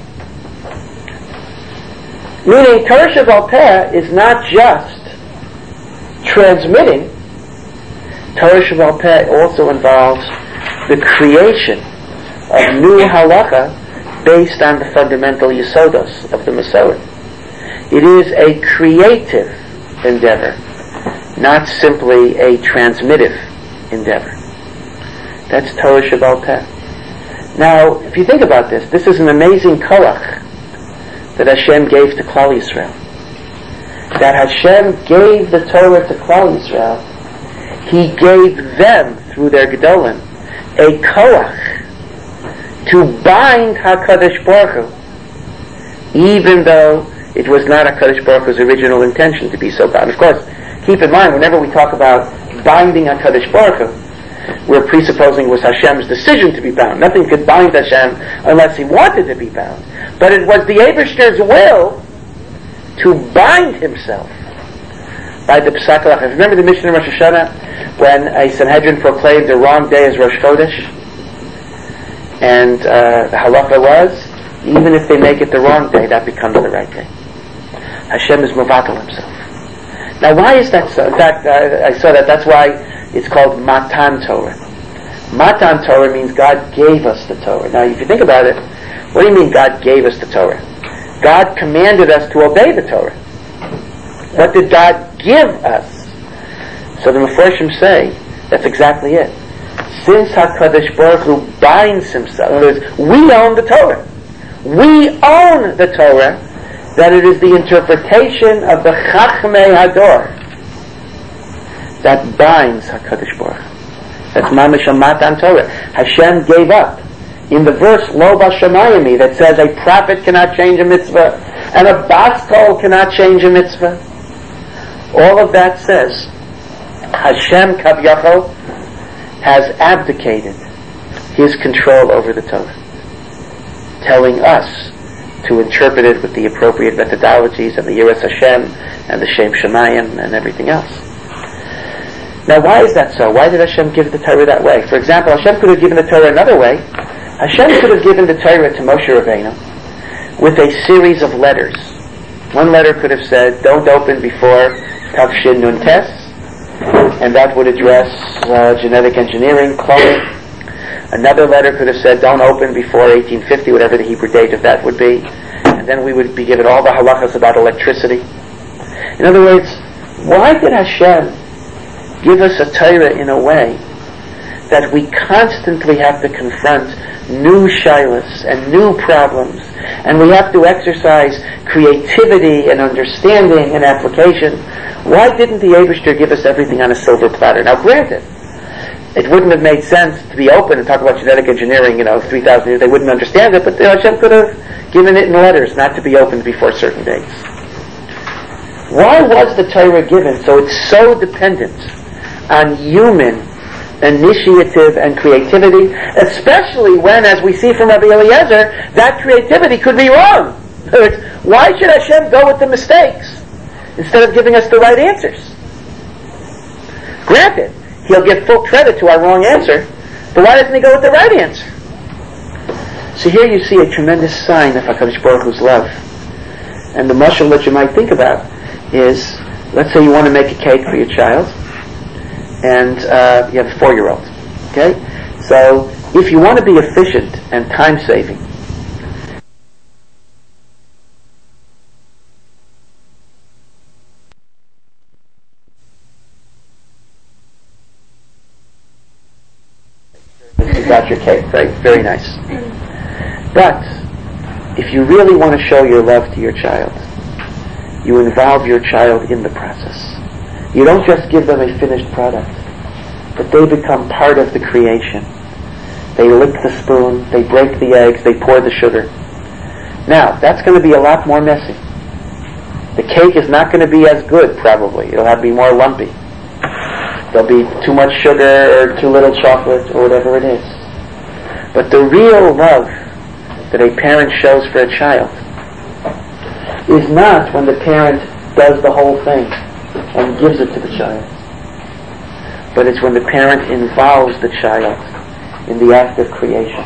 Speaker 1: Meaning, Torah Sheba'al Peh is not just transmitting. Torah Sheba'al Peh also involves the creation of new halacha based on the fundamental yisodos of the Masorah. It is a creative endeavor, not simply a transmittive endeavor. That's Torah Sheba'al Peh. Now, if you think about this, this is an amazing koach that Hashem gave to Klal Yisrael. That Hashem gave the Torah to Klal Yisrael, He gave them, through their Gedolim, a koach to bind HaKadosh Baruch Hu, even though it was not HaKadosh Baruch Hu's original intention to be so bound. Of course, keep in mind, whenever we talk about binding HaKadosh Baruch Hu, we're presupposing it was Hashem's decision to be bound. Nothing could bind Hashem unless He wanted to be bound. But it was the Eibishter's will to bind Himself by the Psak Halacha. Remember the Mishnah in Rosh Hashanah when a Sanhedrin proclaimed the wrong day as Rosh Chodesh? And the halacha was, even if they make it the wrong day, that becomes the right day. Hashem is Mevatel Himself. Now why is that so? In fact, I saw that's why it's called Matan Torah. Matan Torah means God gave us the Torah. Now if you think about it, what do you mean God gave us the Torah? God commanded us to obey the Torah. What did God give us? So the Mefarshim say, that's exactly it. Since HaKadosh Baruch Hu binds Himself, in other words, we own the Torah. We own the Torah, that it is the interpretation of the Chachmei Hador that binds HaKadosh Baruch Hu. That's Mamash Matan Torah. Hashem gave up in the verse Lo Bashamayimi that says a prophet cannot change a mitzvah and a bas kol cannot change a mitzvah. All of that says Hashem Kavyachol has abdicated his control over the Torah, telling us to interpret it with the appropriate methodologies and the Yiras Hashem and the Shem Shemayim and everything else. Now, why is that so? Why did Hashem give the Torah that way? For example, Hashem could have given the Torah another way. Hashem could have given the Torah to Moshe Rabbeinu with a series of letters. One letter could have said, don't open before Tafshin Nun Tes, and that would address genetic engineering, cloning. Another letter could have said, don't open before 1850, whatever the Hebrew date of that would be. And then we would be given all the halachas about electricity. In other words, why did Hashem give us a Torah in a way that we constantly have to confront new shilas and new problems, and we have to exercise creativity and understanding and application? Why didn't the Eibishter give us everything on a silver platter? Now, granted, it wouldn't have made sense to be open and talk about genetic engineering, 3,000 years. They wouldn't understand it, but Hashem could have given it in letters, not to be opened before certain dates. Why was the Torah given so it's so dependent on human initiative and creativity, especially when, as we see from Rabbi Eliezer, that creativity could be wrong? Why should Hashem go with the mistakes instead of giving us the right answers? Granted, He'll give full credit to our wrong answer, but why doesn't He go with the right answer? So here you see a tremendous sign of HaKadosh Baruch Hu's love. And the mashal that you might think about is, let's say you want to make a cake for your child, and you have a 4-year-old. Okay? So if you want to be efficient and time-saving, you got your cake, right? Very nice. But if you really want to show your love to your child, you involve your child in the process. You don't just give them a finished product, but they become part of the creation. They lick the spoon, they break the eggs, they pour the sugar. Now, that's going to be a lot more messy. The cake is not going to be as good, probably. It'll have to be more lumpy. There'll be too much sugar or too little chocolate or whatever it is. But the real love that a parent shows for a child is not when the parent does the whole thing and gives it to the child, but it's when the parent involves the child in the act of creation.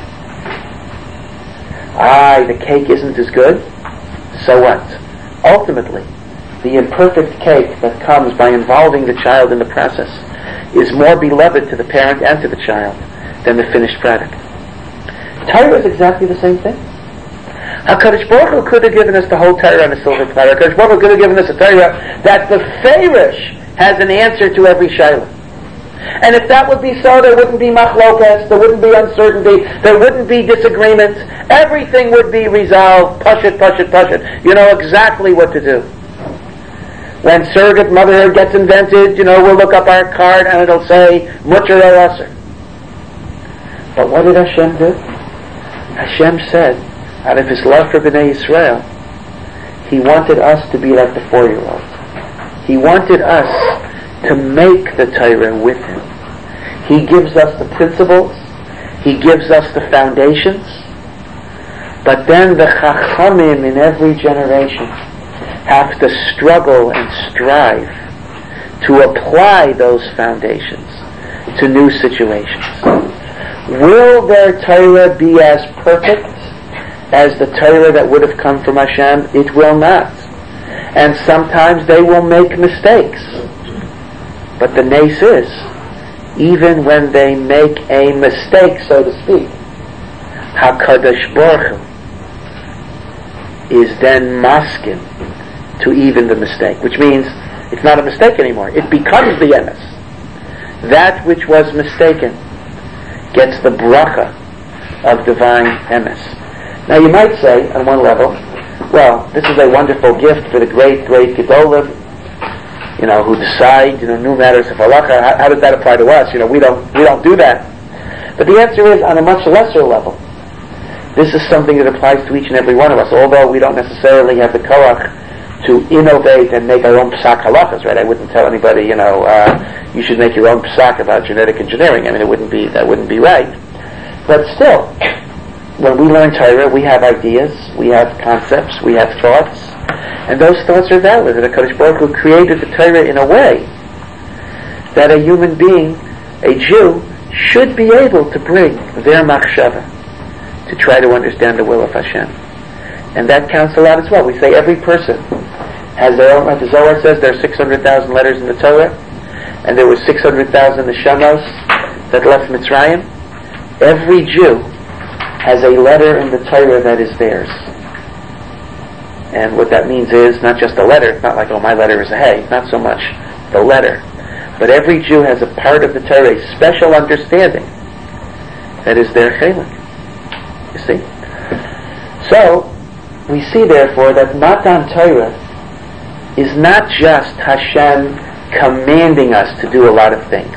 Speaker 1: The cake isn't as good, so what? Ultimately, the imperfect cake that comes by involving the child in the process is more beloved to the parent and to the child than the finished product. Torah is exactly the same thing. HaKadosh Baruch Hu could have given us the whole Torah on a silver platter. HaKadosh Baruch Hu could have given us a Torah that the Farish has an answer to every shayla. And if that would be so, there wouldn't be machlokas, there wouldn't be uncertainty, there wouldn't be disagreements. Everything would be resolved. Push it. You know exactly what to do. When surrogate motherhood gets invented, we'll look up our card and it'll say, Mutter or Usser. But what did Hashem do? Hashem said, out of His love for Bnei Yisrael, He wanted us to be like the 4-year-old. He wanted us to make the Torah with Him. He gives us the principles, He gives us the foundations, but then the Chachamim in every generation have to struggle and strive to apply those foundations to new situations. Will their Torah be as perfect as the Torah that would have come from Hashem? It will not. And sometimes they will make mistakes. But the nace is, even when they make a mistake, so to speak, HaKadosh Baruch Hu is then masking to even the mistake, which means it's not a mistake anymore. It becomes the emes. That which was mistaken gets the bracha of divine emes. Now you might say, on one level, well, this is a wonderful gift for the great Gedolim, who decide, new matters of halacha. How does that apply to us? We don't do that. But the answer is, on a much lesser level, This is something that applies to each and every one of us, although we don't necessarily have the koach to innovate and make our own psak halachas, right? I wouldn't tell anybody, you should make your own psak about genetic engineering. I mean, that wouldn't be right. But still, when we learn Torah, we have ideas, we have concepts, we have thoughts, and those thoughts are valid. And HaKadosh Baruch Hu created the Torah in a way that a human being, a Jew, should be able to bring their machshava to try to understand the will of Hashem. And that counts a lot as well. We say every person has their own, like the Zohar says, there are 600,000 letters in the Torah, and there were 600,000 neshamos that left Mitzrayim. Every Jew has a letter in the Torah that is theirs. And what that means is not just a letter. It's not like, my letter is a hey. Not so much the letter. But every Jew has a part of the Torah, a special understanding that is their chelik. You see? So, we see therefore that Matan Torah is not just Hashem commanding us to do a lot of things.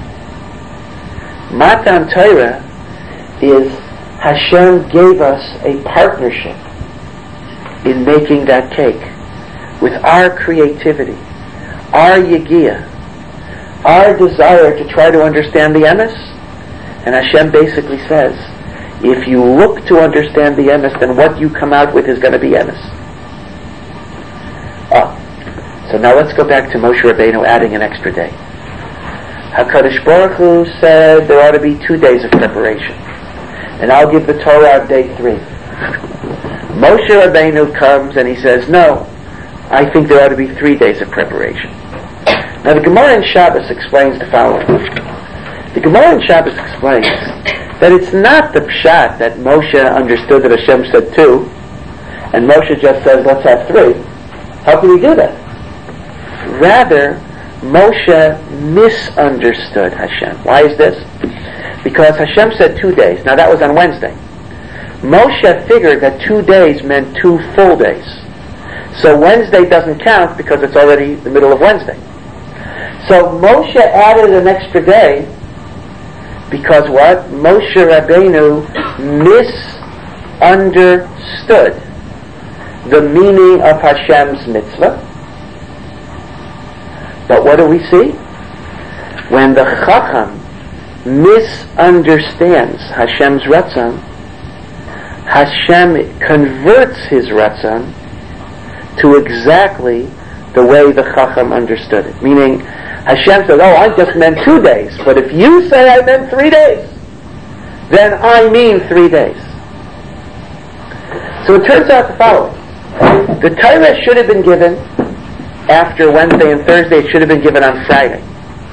Speaker 1: Matan Torah is Hashem gave us a partnership in making that cake with our creativity, our yegiyah, our desire to try to understand the emes. And Hashem basically says, if you look to understand the emes, then what you come out with is going to be emes. So now let's go back to Moshe Rabbeinu adding an extra day. HaKadosh Baruch Hu said there ought to be 2 days of preparation. And I'll give the Torah on day 3. Moshe Rabbeinu comes and he says, no, I think there ought to be 3 days of preparation. Now the Gemara in Shabbos explains the following. The Gemara in Shabbos explains that it's not the pshat that Moshe understood that Hashem said 2, and Moshe just says, let's have 3. How can we do that? Rather, Moshe misunderstood Hashem. Why is this? Because Hashem said 2 days. Now that was on Wednesday. Moshe figured that 2 days meant 2 full days. So Wednesday doesn't count because it's already the middle of Wednesday. So Moshe added an extra day because what? Moshe Rabbeinu misunderstood the meaning of Hashem's mitzvah. But what do we see? When the Chacham misunderstands Hashem's Ratzon, Hashem converts his Ratzon to exactly the way the Chacham understood it. Meaning, Hashem says, I just meant 2 days, but if you say I meant 3 days, then I mean 3 days. So it turns out the following. The Torah should have been given after Wednesday and Thursday. It should have been given on Friday.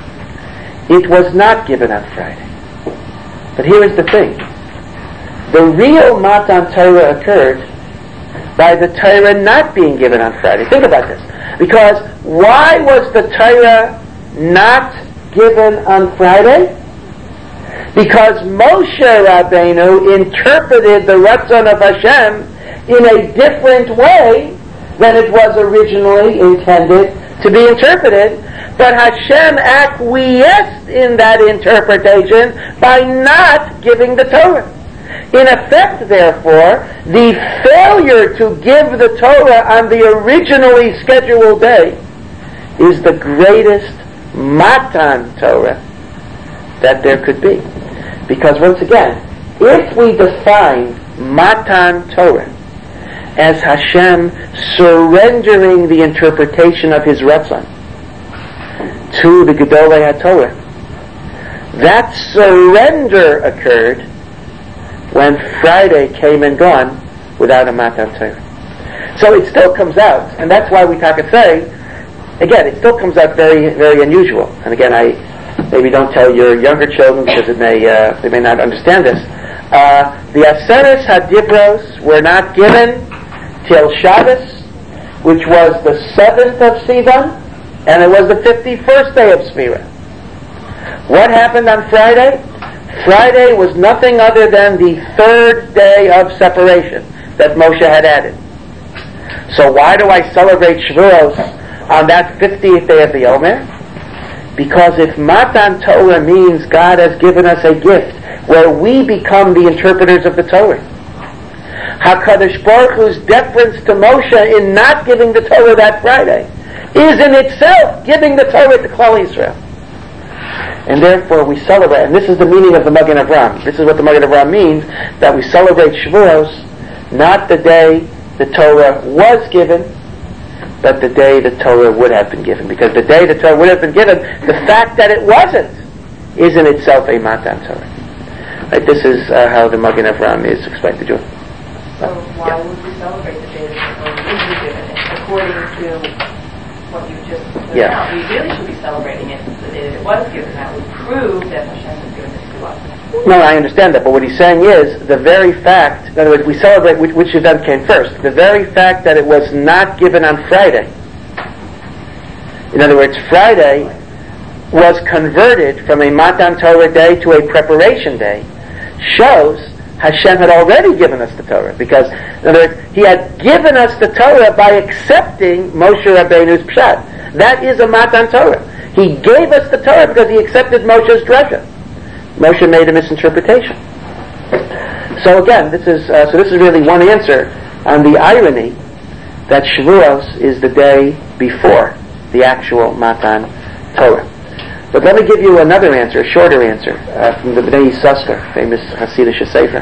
Speaker 1: It was not given on Friday. But here is the thing. The real Matan Torah occurred by the Torah not being given on Friday. Think about this. Because why was the Torah not given on Friday? Because Moshe Rabbeinu interpreted the Ratzon of Hashem in a different way than it was originally intended to be interpreted, but Hashem acquiesced in that interpretation by not giving the Torah. In effect, therefore, the failure to give the Torah on the originally scheduled day is the greatest Matan Torah that there could be. Because once again, if we define Matan Torah as Hashem surrendering the interpretation of his Ratzon to the Gedolei HaTorah, that surrender occurred when Friday came and gone without a Matan Torah. So it still comes out, and that's why we say, again, it still comes out very, very unusual. And again, I maybe don't tell your younger children because they may not understand this. The Aseres HaDibros were not given till Shabbos, which was the 7th of Sivan, and it was the 51st day of Sefirah. What happened on Friday? Friday was nothing other than the 3rd day of separation that Moshe had added. So why do I celebrate Shavuos on that 50th day of the Omer? Because if Matan Torah means God has given us a gift where we become the interpreters of the Torah, HaKadosh Baruch Hu's deference to Moshe in not giving the Torah that Friday is in itself giving the Torah to Klal Yisrael. And therefore we celebrate, and this is the meaning of the Magen Avraham. This is what the Magen Avraham means, that we celebrate Shavuos, not the day the Torah was given, but the day the Torah would have been given. Because the day the Torah would have been given, the fact that it wasn't, is in itself a Matan Torah. Right, this is how the Magen Avraham is expected to do.
Speaker 3: So why would we celebrate the day that the Torah is given? According to what you just said out, we really should be celebrating it the day that it was given. That would prove that Hashem has given it to us.
Speaker 1: No, I understand that, but what he's saying is, the very fact, in other words, we celebrate which event came first. The very fact that it was not given on Friday. In other words, Friday was converted from a Matan Torah day to a preparation day, shows Hashem had already given us the Torah, because, in other words, He had given us the Torah by accepting Moshe Rabbeinu's Pshat. That is a Matan Torah. He gave us the Torah because He accepted Moshe's Dresha. Moshe made a misinterpretation. So again, this is really one answer on the irony that Shavuos is the day before the actual Matan Torah. But let me give you another answer, a shorter answer, from the Bnei Yissaschar, famous Hasidic Sefer.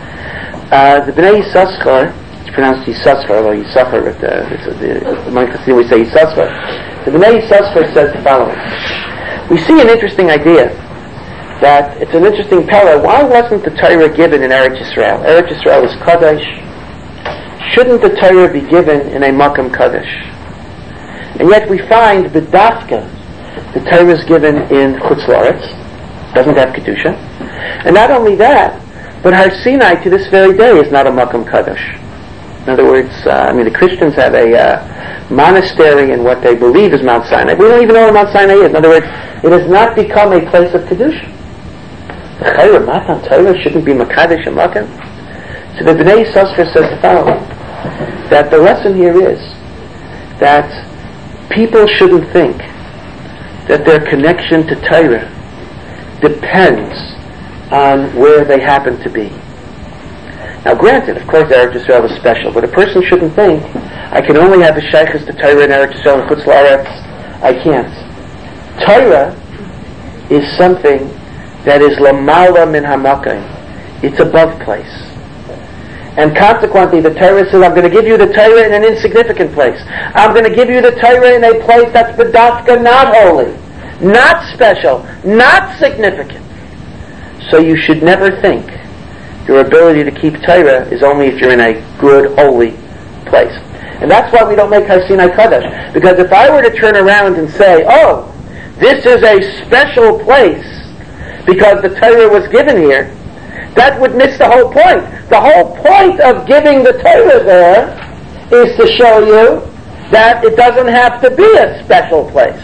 Speaker 1: The Bnei Yissaschar, it's pronounced Yissaschar, although Yissaschar, among Hasidim we say Yissaschar. The Bnei Yissaschar says the following. We see an interesting idea, that it's an interesting parallel. Why wasn't the Torah given in Eretz Yisrael? Eretz Yisrael is Kadosh. Shouldn't the Torah be given in a Makam Kadosh? And yet we find the Dafka, the Torah is given in Chutz La'aretz, doesn't have Kedusha. And not only that, but Har Sinai to this very day is not a Makam Kadosh. In other words, the Christians have a monastery in what they believe is Mount Sinai. We don't even know where Mount Sinai is. In other words, it has not become a place of Kedusha. The Chayra Matan Torah shouldn't be Makadosh and Makam. So the Bnei Yissaschar says the following, that the lesson here is that people shouldn't think that their connection to Torah depends on where they happen to be. Now granted, of course Eretz Yisrael is special, but a person shouldn't think, I can only have a shaykhus to Torah in Eretz Yisrael and Chutz La'aretz. I can't. Torah is something that is lamala min hamakayim. It's above place. And consequently, the Torah says, I'm going to give you the Torah in an insignificant place. I'm going to give you the Torah in a place that's b'dafka, not holy, not special, not significant. So you should never think your ability to keep Torah is only if you're in a good, holy place. And that's why we don't make Har Sinai Kadosh. Because if I were to turn around and say, oh, this is a special place because the Torah was given here, that would miss the whole point. The whole point of giving the Torah there is to show you that it doesn't have to be a special place.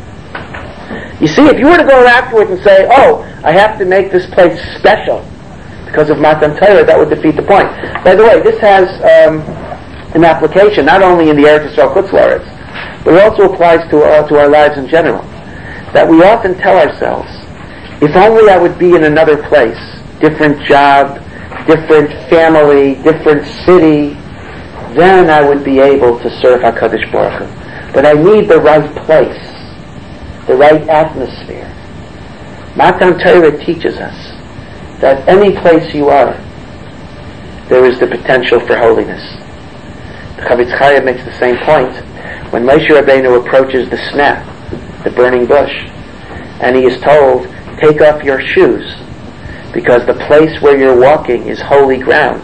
Speaker 1: You see, if you were to go afterwards and say, oh, I have to make this place special because of Matan Torah, that would defeat the point. By the way, this has an application not only in the Eretz Yisrael Chutz La'aretz, but it also applies to our lives in general. That we often tell ourselves, if only I would be in another place, different job, different family, different city, then I would be able to serve HaKadosh Baruch Hu. But I need the right place, the right atmosphere. Matan Torah teaches us that any place you are, there is the potential for holiness. The Chavetz Chaim makes the same point when Moshe Rabbeinu approaches the sneh, the burning bush, and he is told, take off your shoes, because the place where you're walking is holy ground.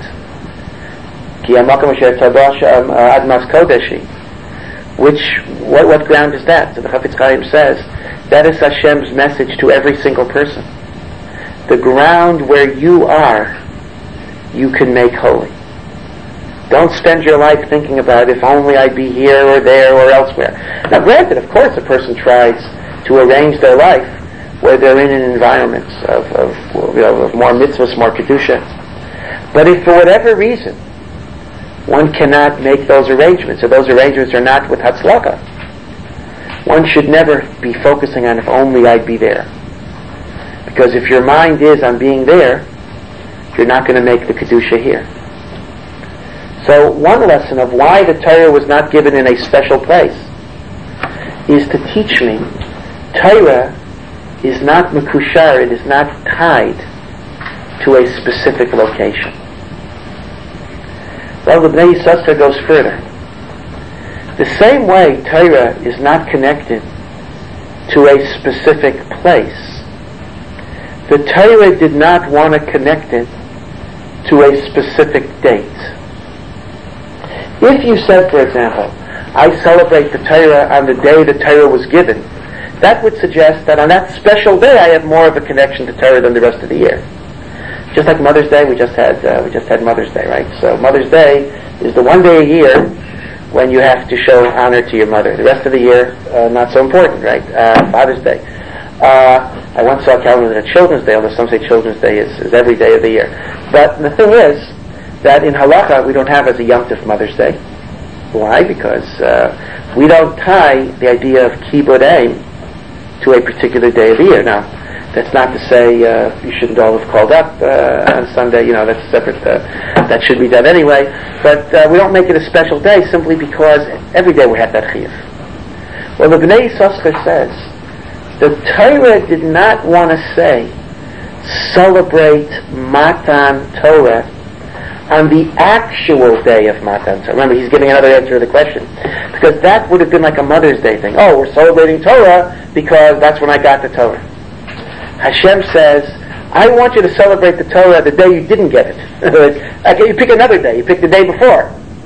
Speaker 1: What ground is that? So the Chavetz Chaim says, that is Hashem's message to every single person. The ground where you are, you can make holy. Don't spend your life thinking about if only I'd be here or there or elsewhere. Now granted, of course, a person tries to arrange their life where they're in an environment of more mitzvahs, more kedusha. But if for whatever reason one cannot make those arrangements, or those arrangements are not with hatzlacha, one should never be focusing on if only I'd be there. Because if your mind is on being there, you're not going to make the kedusha here. So one lesson of why the Torah was not given in a special place is to teach me Torah is not mekushar, it is not tied to a specific location. Well, the Bnei Yissaschar goes further. The same way Torah is not connected to a specific place, the Torah did not want to connect it to a specific date. If you said, for example, I celebrate the Torah on the day the Torah was given, that would suggest that on that special day I have more of a connection to Torah than the rest of the year. Just like Mother's Day, we just had Mother's Day, right? So Mother's Day is the one day a year when you have to show honor to your mother. The rest of the year, not so important, right? Father's Day. I once saw a calendar that Children's Day, although some say Children's Day is every day of the year. But the thing is that in Halacha we don't have as a Yom Tov Mother's Day. Why? Because we don't tie the idea of Kibud Ein to a particular day of the year. Now, that's not to say you shouldn't all have called up on Sunday. That's separate. That should be done anyway. But we don't make it a special day simply because every day we have that chiyuv. Well, the Bnei Yissaschar says the Torah did not want to say celebrate Matan Torah on the actual day of Matan Torah. Remember, he's giving another answer to the question. Because that would have been like a Mother's Day thing. Oh, we're celebrating Torah because that's when I got the Torah. Hashem says, I want you to celebrate the Torah the day you didn't get it. Okay, you pick another day. You pick the day before.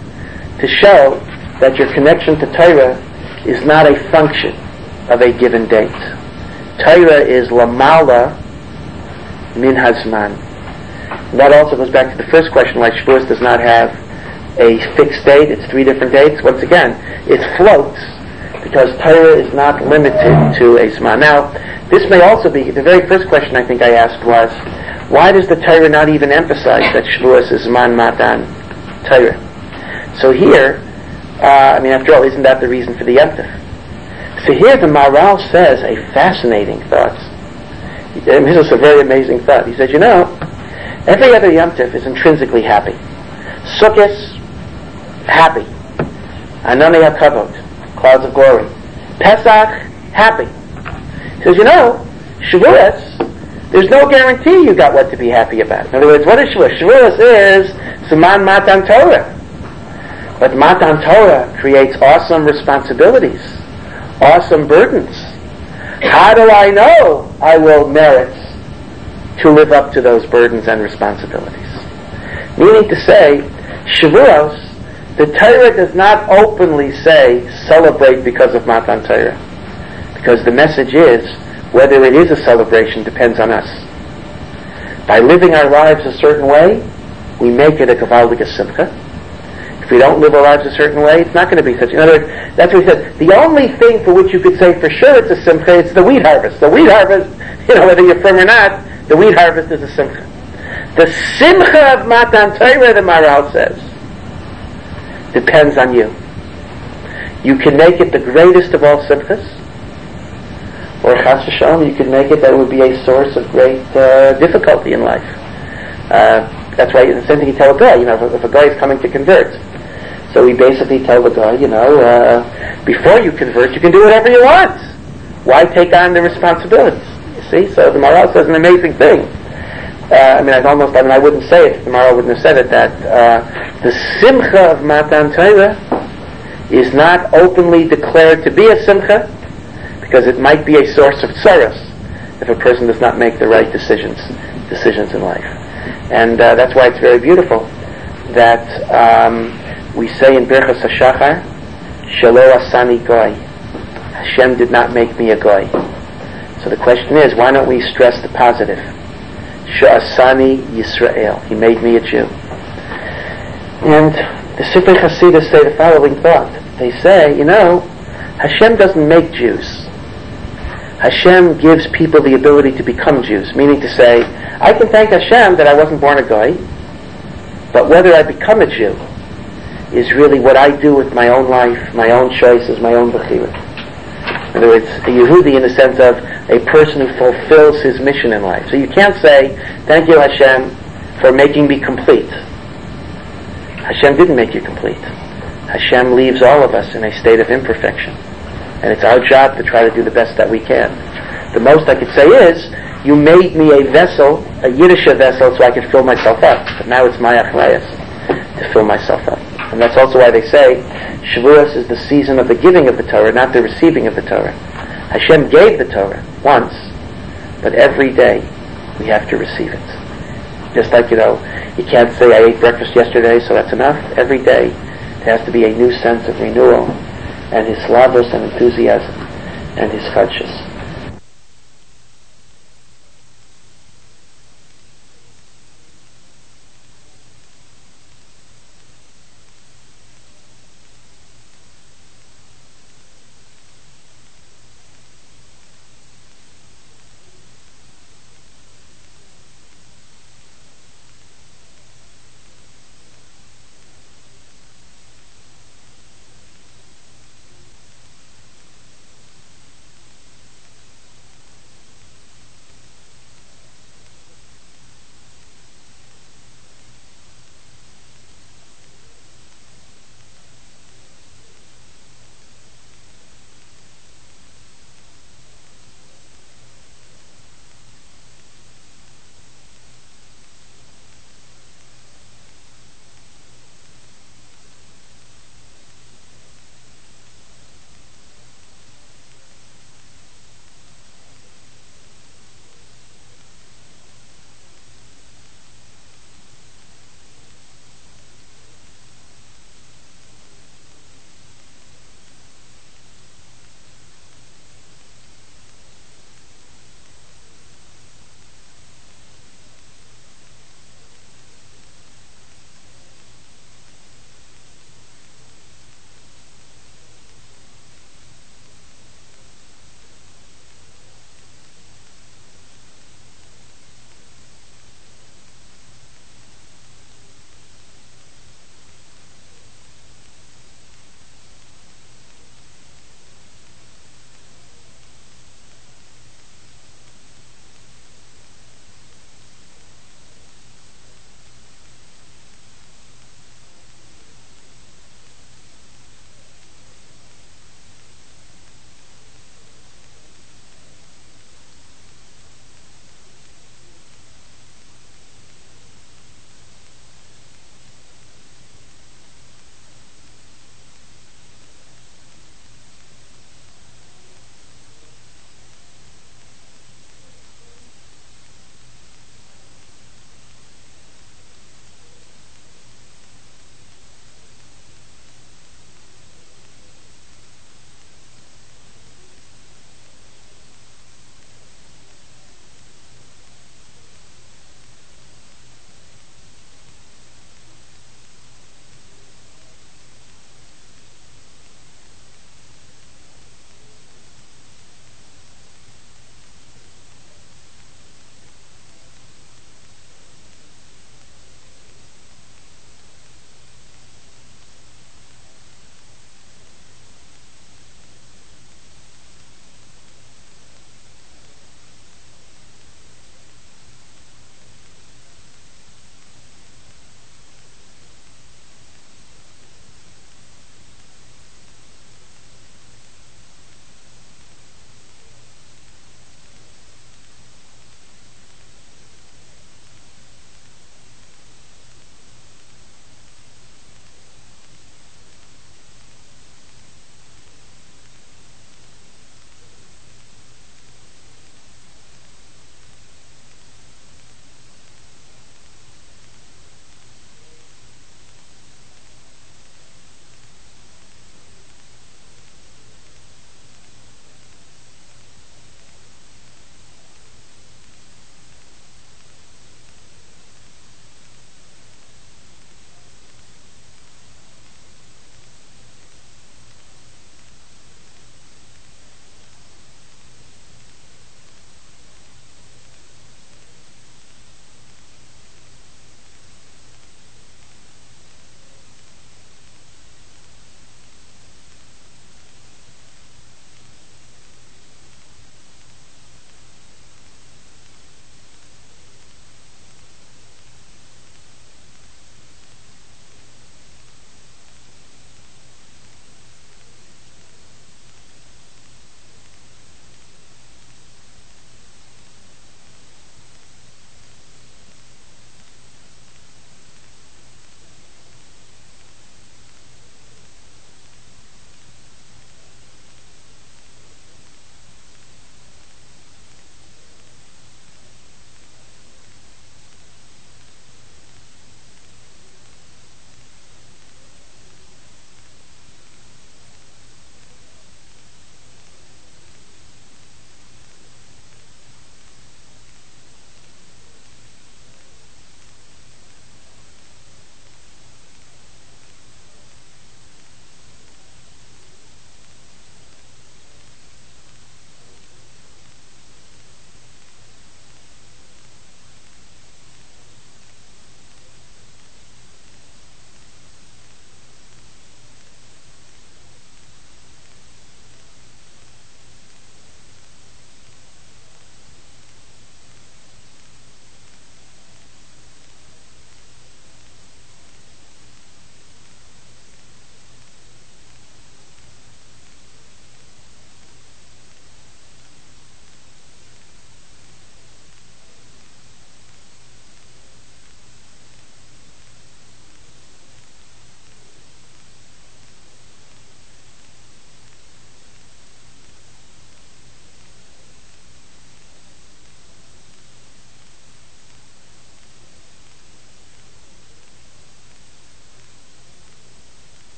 Speaker 1: To show that your connection to Torah is not a function of a given date. Torah is lamala min hazman. And that also goes back to the first question, why Shavuos does not have a fixed date. It's 3 different dates. Once again, it floats because Torah is not limited to a zman. Now, this may also be, the very first question I think I asked was, why does the Torah not even emphasize that Shavuos is zman matan Torah? So here, after all, isn't that the reason for the Yom Tov? So here the Maharal says a fascinating thought. This is a very amazing thought. He says, every other Yom Tov is intrinsically happy. Sukkot, happy. Ananei HaKavod, clouds of glory. Pesach, happy. He says, Shavuos, there's no guarantee you got what to be happy about. In other words, what is Shavuos? Shavuos is Siman Matan Torah. But Matan Torah creates awesome responsibilities, awesome burdens. How do I know I will merit to live up to those burdens and responsibilities? Meaning to say, Shavuos, the Torah does not openly say, celebrate because of Matan Torah. Because the message is, whether it is a celebration depends on us. By living our lives a certain way, we make it a Gavaldige Simcha. If we don't live our lives a certain way, it's not going to be such. In other words, that's what he said. The only thing for which you could say for sure it's a Simcha, it's the wheat harvest. The wheat harvest, whether you're from or not, the wheat harvest is a Simcha. The Simcha of Matan Torah, the Maharal says, depends on you. You can make it the greatest of all Simchas, or Chas v'Shalom, you could make it that it would be a source of great difficulty in life. That's why in the same thing you tell a guy, if a guy is coming to convert. So we basically tell the guy, before you convert, you can do whatever you want. Why take on the responsibilities? You see? So the Maharal says an amazing thing. I wouldn't say it if the Maharal wouldn't have said it, that the Simcha of Matan Torah is not openly declared to be a Simcha, because it might be a source of tsaros if a person does not make the right decisions in life. And that's why it's very beautiful that we say in Birchas HaShachar, Shelo asani goy. Hashem did not make me a goy. So the question is, why don't we stress the positive? She'asani Yisrael. He made me a Jew. And the Sifrei Chasidus say the following thought. They say, Hashem doesn't make Jews. Hashem gives people the ability to become Jews, meaning to say, I can thank Hashem that I wasn't born a Goy, but whether I become a Jew is really what I do with my own life, my own choices, my own bechira. In other words, a Yehudi in the sense of a person who fulfills his mission in life. So you can't say, thank you Hashem for making me complete. Hashem didn't make you complete. Hashem leaves all of us in a state of imperfection. And it's our job to try to do the best that we can. The most I could say is, you made me a vessel, a Yiddish vessel, so I could fill myself up. But now it's my achrayus to fill myself up. And that's also why they say, Shavuos is the season of the giving of the Torah, not the receiving of the Torah. Hashem gave the Torah once, but every day we have to receive it. Just like, you can't say, I ate breakfast yesterday, so that's enough. Every day there has to be a new sense of renewal, and his slavos and enthusiasm, and his chadshus.